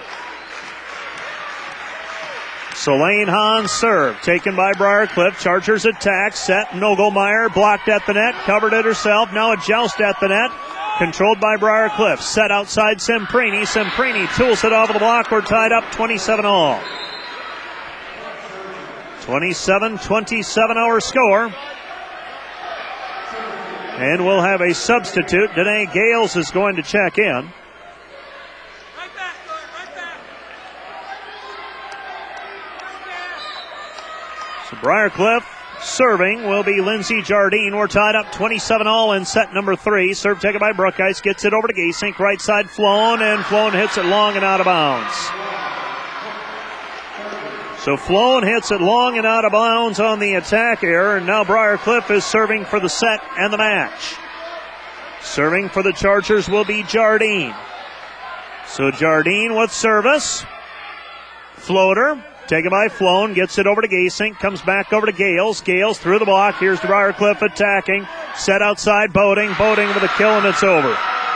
Selene Hahn serve taken by Briarcliff. Chargers attack. Set. Nogelmeyer blocked at the net. Covered it herself. Now a joust at the net. Controlled by Briarcliff. Set outside Semprini. Semprini tools it off of the block. We're tied up twenty-seven all. twenty-seven twenty-seven our score. And we'll have a substitute. Danae Gales is going to check in. So Briarcliff serving will be Lindsay Jardine. We're tied up twenty-seven all in set number three. Serve taken by Brookice. Gets it over to Gasink. Right side Floan, and Floan hits it long and out of bounds. So Floan hits it long and out of bounds on the attack error, and now Briarcliff is serving for the set and the match. Serving for the Chargers will be Jardine. So Jardine with service. Floater. Taken by Floan, gets it over to Gasink, comes back over to Gales. Gales through the block. Here's Briarcliff attacking. Set outside Boating. Boating with a kill, and it's over.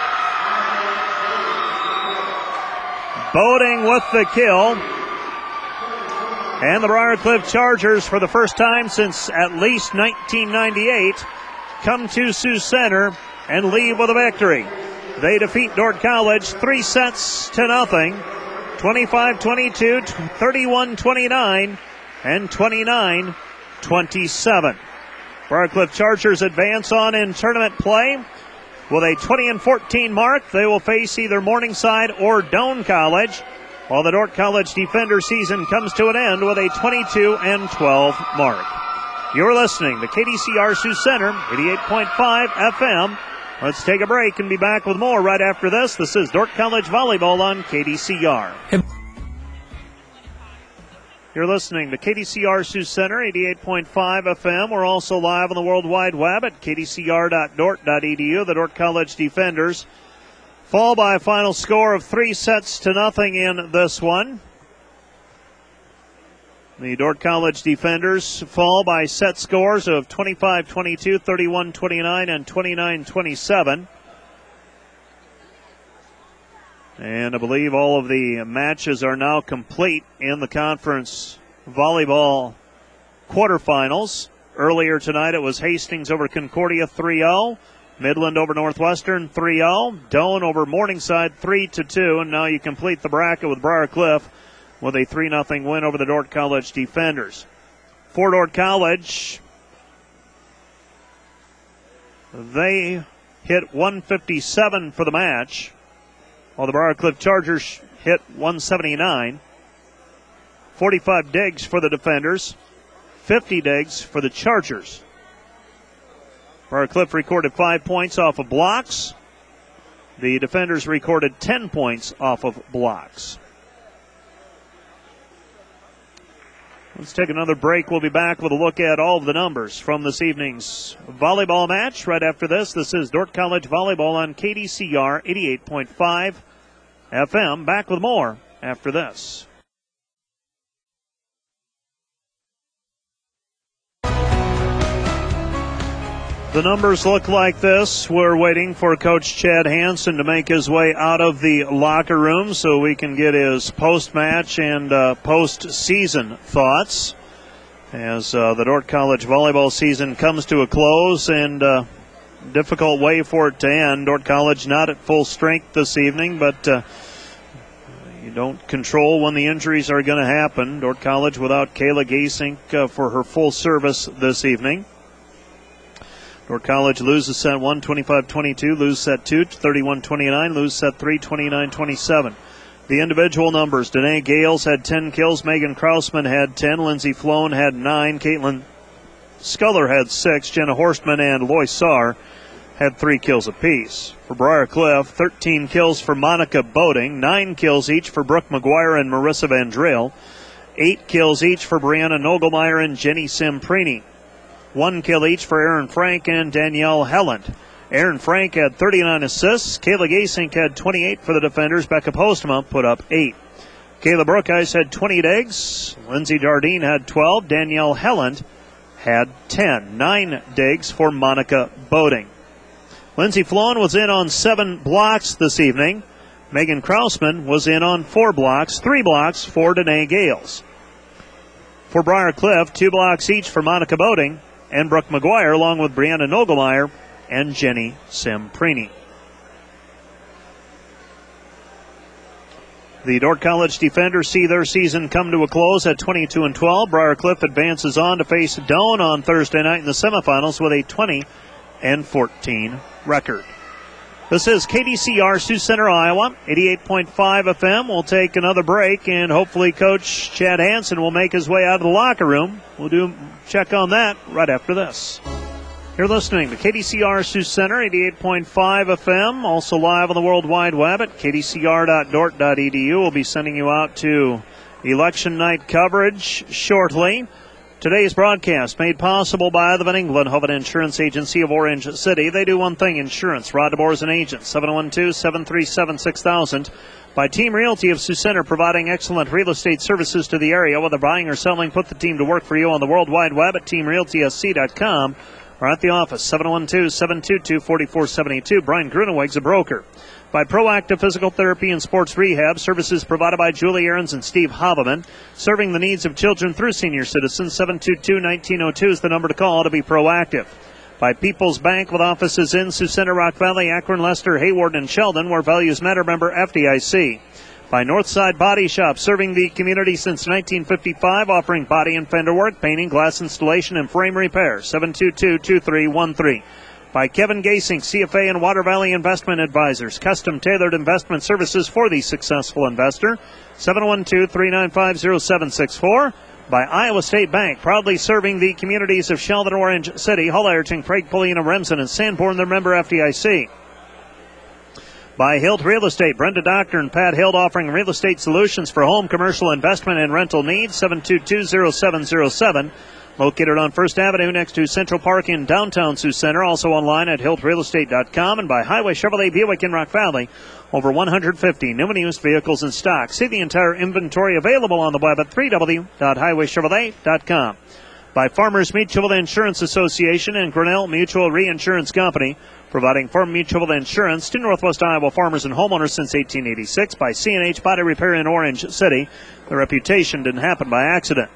Boating with the kill. And the Briarcliff Chargers, for the first time since at least nineteen ninety-eight, come to Sioux Center and leave with a victory. They defeat Dordt College three sets to nothing. twenty-five twenty-two, thirty-one twenty-nine, and twenty-nine twenty-seven. Briarcliff Chargers advance on in tournament play with a twenty and fourteen mark. They will face either Morningside or Doane College, while the Dordt College Defender season comes to an end with a twenty-two and twelve mark. You're listening to K D C R Sioux Center, eighty-eight point five F M. Let's take a break and be back with more right after this. This is Dordt College Volleyball on K D C R. You're listening to K D C R Sioux Center, eighty-eight point five F M. We're also live on the World Wide Web at k d c r dot dort dot e d u. The Dordt College Defenders fall by a final score of three sets to nothing in this one. The Dordt College Defenders fall by set scores of twenty-five twenty-two, thirty-one twenty-nine, and twenty-nine twenty-seven. And I believe all of the matches are now complete in the conference volleyball quarterfinals. Earlier tonight it was Hastings over Concordia three oh. Midland over Northwestern three oh. Doane over Morningside three to two. And now you complete the bracket with Briarcliff with a three nothing win over the Dordt College Defenders. For Dordt College, they hit one fifty-seven for the match, while the Briarcliff Chargers hit one seventy-nine. forty-five digs for the Defenders, fifty digs for the Chargers. Briarcliff recorded five points off of blocks. The Defenders recorded ten points off of blocks. Let's take another break. We'll be back with a look at all of the numbers from this evening's volleyball match. Right after this, this is Dordt College Volleyball on K D C R eighty-eight point five F M. Back with more after this. The numbers look like this. We're waiting for Coach Chad Hansen to make his way out of the locker room so we can get his post-match and uh, post-season thoughts as uh, the Dordt College volleyball season comes to a close, and uh, difficult way for it to end. Dordt College not at full strength this evening, but uh, you don't control when the injuries are going to happen. Dordt College without Kayla Gasink uh, for her full service this evening. Dordt College loses set one, twenty-five twenty-two, lose set two, thirty-one twenty-nine, lose set three, twenty-nine twenty-seven. The individual numbers: Danae Gales had ten kills, Megan Krausman had ten, Lindsey Floan had nine, Caitlin Sculler had six, Jenna Horstman and Lois Saar had three kills apiece. For Briar Cliff, thirteen kills for Monica Boating, nine kills each for Brooke McGuire and Marissa Van Drale, eight kills each for Brianna Nogelmeyer and Jenny Semprini. One kill each for Aaron Frank and Danielle Helland. Aaron Frank had thirty-nine assists. Kayla Gasink had twenty-eight for the defenders. Becca Postma put up eight. Kayla Brookhuis had twenty-eight digs. Lindsay Jardine had twelve. Danielle Helland had ten. Nine digs for Monica Boating. Lindsey Floan was in on seven blocks this evening. Megan Krausman was in on four blocks. Three blocks for Danae Gales. For Briar Cliff, two blocks each for Monica Boating and Brooke McGuire, along with Brianna Nogelmeyer and Jenny Semprini. The Dordt College defenders see their season come to a close at twenty-two and twelve. Briar Cliff advances on to face Doane on Thursday night in the semifinals with a twenty and fourteen record. This is K D C R Sioux Center, Iowa, eighty-eight point five F M. We'll take another break, and hopefully Coach Chad Hansen will make his way out of the locker room. We'll do check on that right after this. You're listening to K D C R Sioux Center, eighty-eight point five F M, also live on the World Wide Web at k d c r dot dort dot e d u. We'll be sending you out to election night coverage shortly. Today's broadcast made possible by the Van Engelen-Hoven Insurance Agency of Orange City. They do one thing, insurance. Rod DeBoer is an agent, seven one two, seven three seven, six thousand. By Team Realty of Sioux Center, providing excellent real estate services to the area. Whether buying or selling, put the team to work for you on the World Wide Web at team realty s c dot com or at the office, seven one two, seven two two, four four seven two. Brian Gruneweg's a broker. By Proactive Physical Therapy and Sports Rehab, services provided by Julie Ahrens and Steve Haveman, serving the needs of children through senior citizens. seven two two, one nine zero two is the number to call to be proactive. By People's Bank, with offices in Sioux Center, Rock Valley, Akron, Lester, Hayward, and Sheldon, where values matter, member F D I C. By Northside Body Shop, serving the community since nineteen fifty-five, offering body and fender work, painting, glass installation, and frame repair. seven two two, two three one three. By Kevin Gasink, C F A and Water Valley Investment Advisors, custom tailored investment services for the successful investor. seven one two, three nine five, zero seven six four. By Iowa State Bank, proudly serving the communities of Sheldon, Orange City, Hull, Ayrton, Craig, Polina, Remsen, and Sanborn, their member F D I C. By Hilt Real Estate, Brenda Doctor and Pat Hilt, offering real estate solutions for home, commercial, investment, and rental needs. seven two two, zero seven zero seven. Located on First Avenue next to Central Park in downtown Sioux Center. Also online at hilt real estate dot com. And by Highway Chevrolet Buick in Rock Valley. Over one hundred fifty new and used vehicles in stock. See the entire inventory available on the web at w w w dot highway chevrolet dot com. By Farmers Mutual Insurance Association and Grinnell Mutual Reinsurance Company, providing farm mutual insurance to Northwest Iowa farmers and homeowners since eighteen eighty-six. By C and H Body Repair in Orange City. The reputation didn't happen by accident.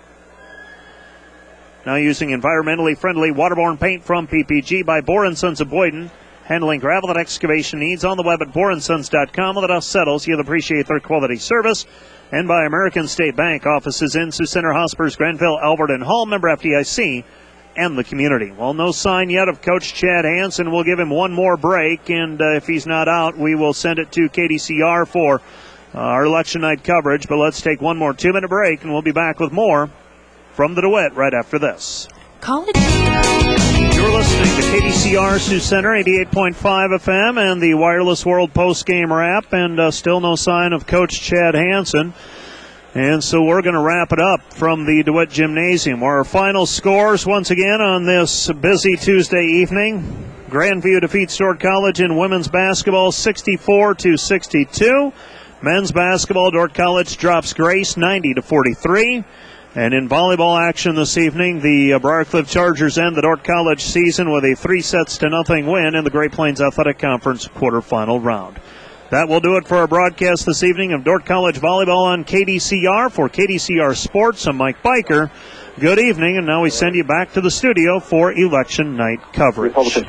Now using environmentally friendly waterborne paint from P P G. By Bohr and Sons of Boyden, handling gravel and excavation needs on the web at bohr and sons dot com. Let us settles. You'll appreciate their quality service. And by American State Bank, offices in Sioux Center, Hospers, Granville, Albert, and Hall, member F D I C, and the community. Well, no sign yet of Coach Chad Hansen. We'll give him one more break, and uh, if he's not out, we will send it to K D C R for uh, our election night coverage. But let's take one more two-minute break, and we'll be back with more from the DeWitt right after this. College. You're listening to K D C R Sioux Center, eighty-eight point five F M, and the Wireless World post-game wrap, and uh, still no sign of Coach Chad Hansen. And so we're going to wrap it up from the DeWitt Gymnasium. Our final scores once again on this busy Tuesday evening. Grandview defeats Dordt College in women's basketball sixty-four to sixty-two. Men's basketball, Dordt College drops Grace ninety to forty-three. And in volleyball action this evening, the uh, Briarcliff Chargers end the Dordt College season with a three sets to nothing win in the Great Plains Athletic Conference quarterfinal round. That will do it for our broadcast this evening of Dordt College volleyball on K D C R. For K D C R Sports, I'm Mike Biker. Good evening, and now we send you back to the studio for election night coverage.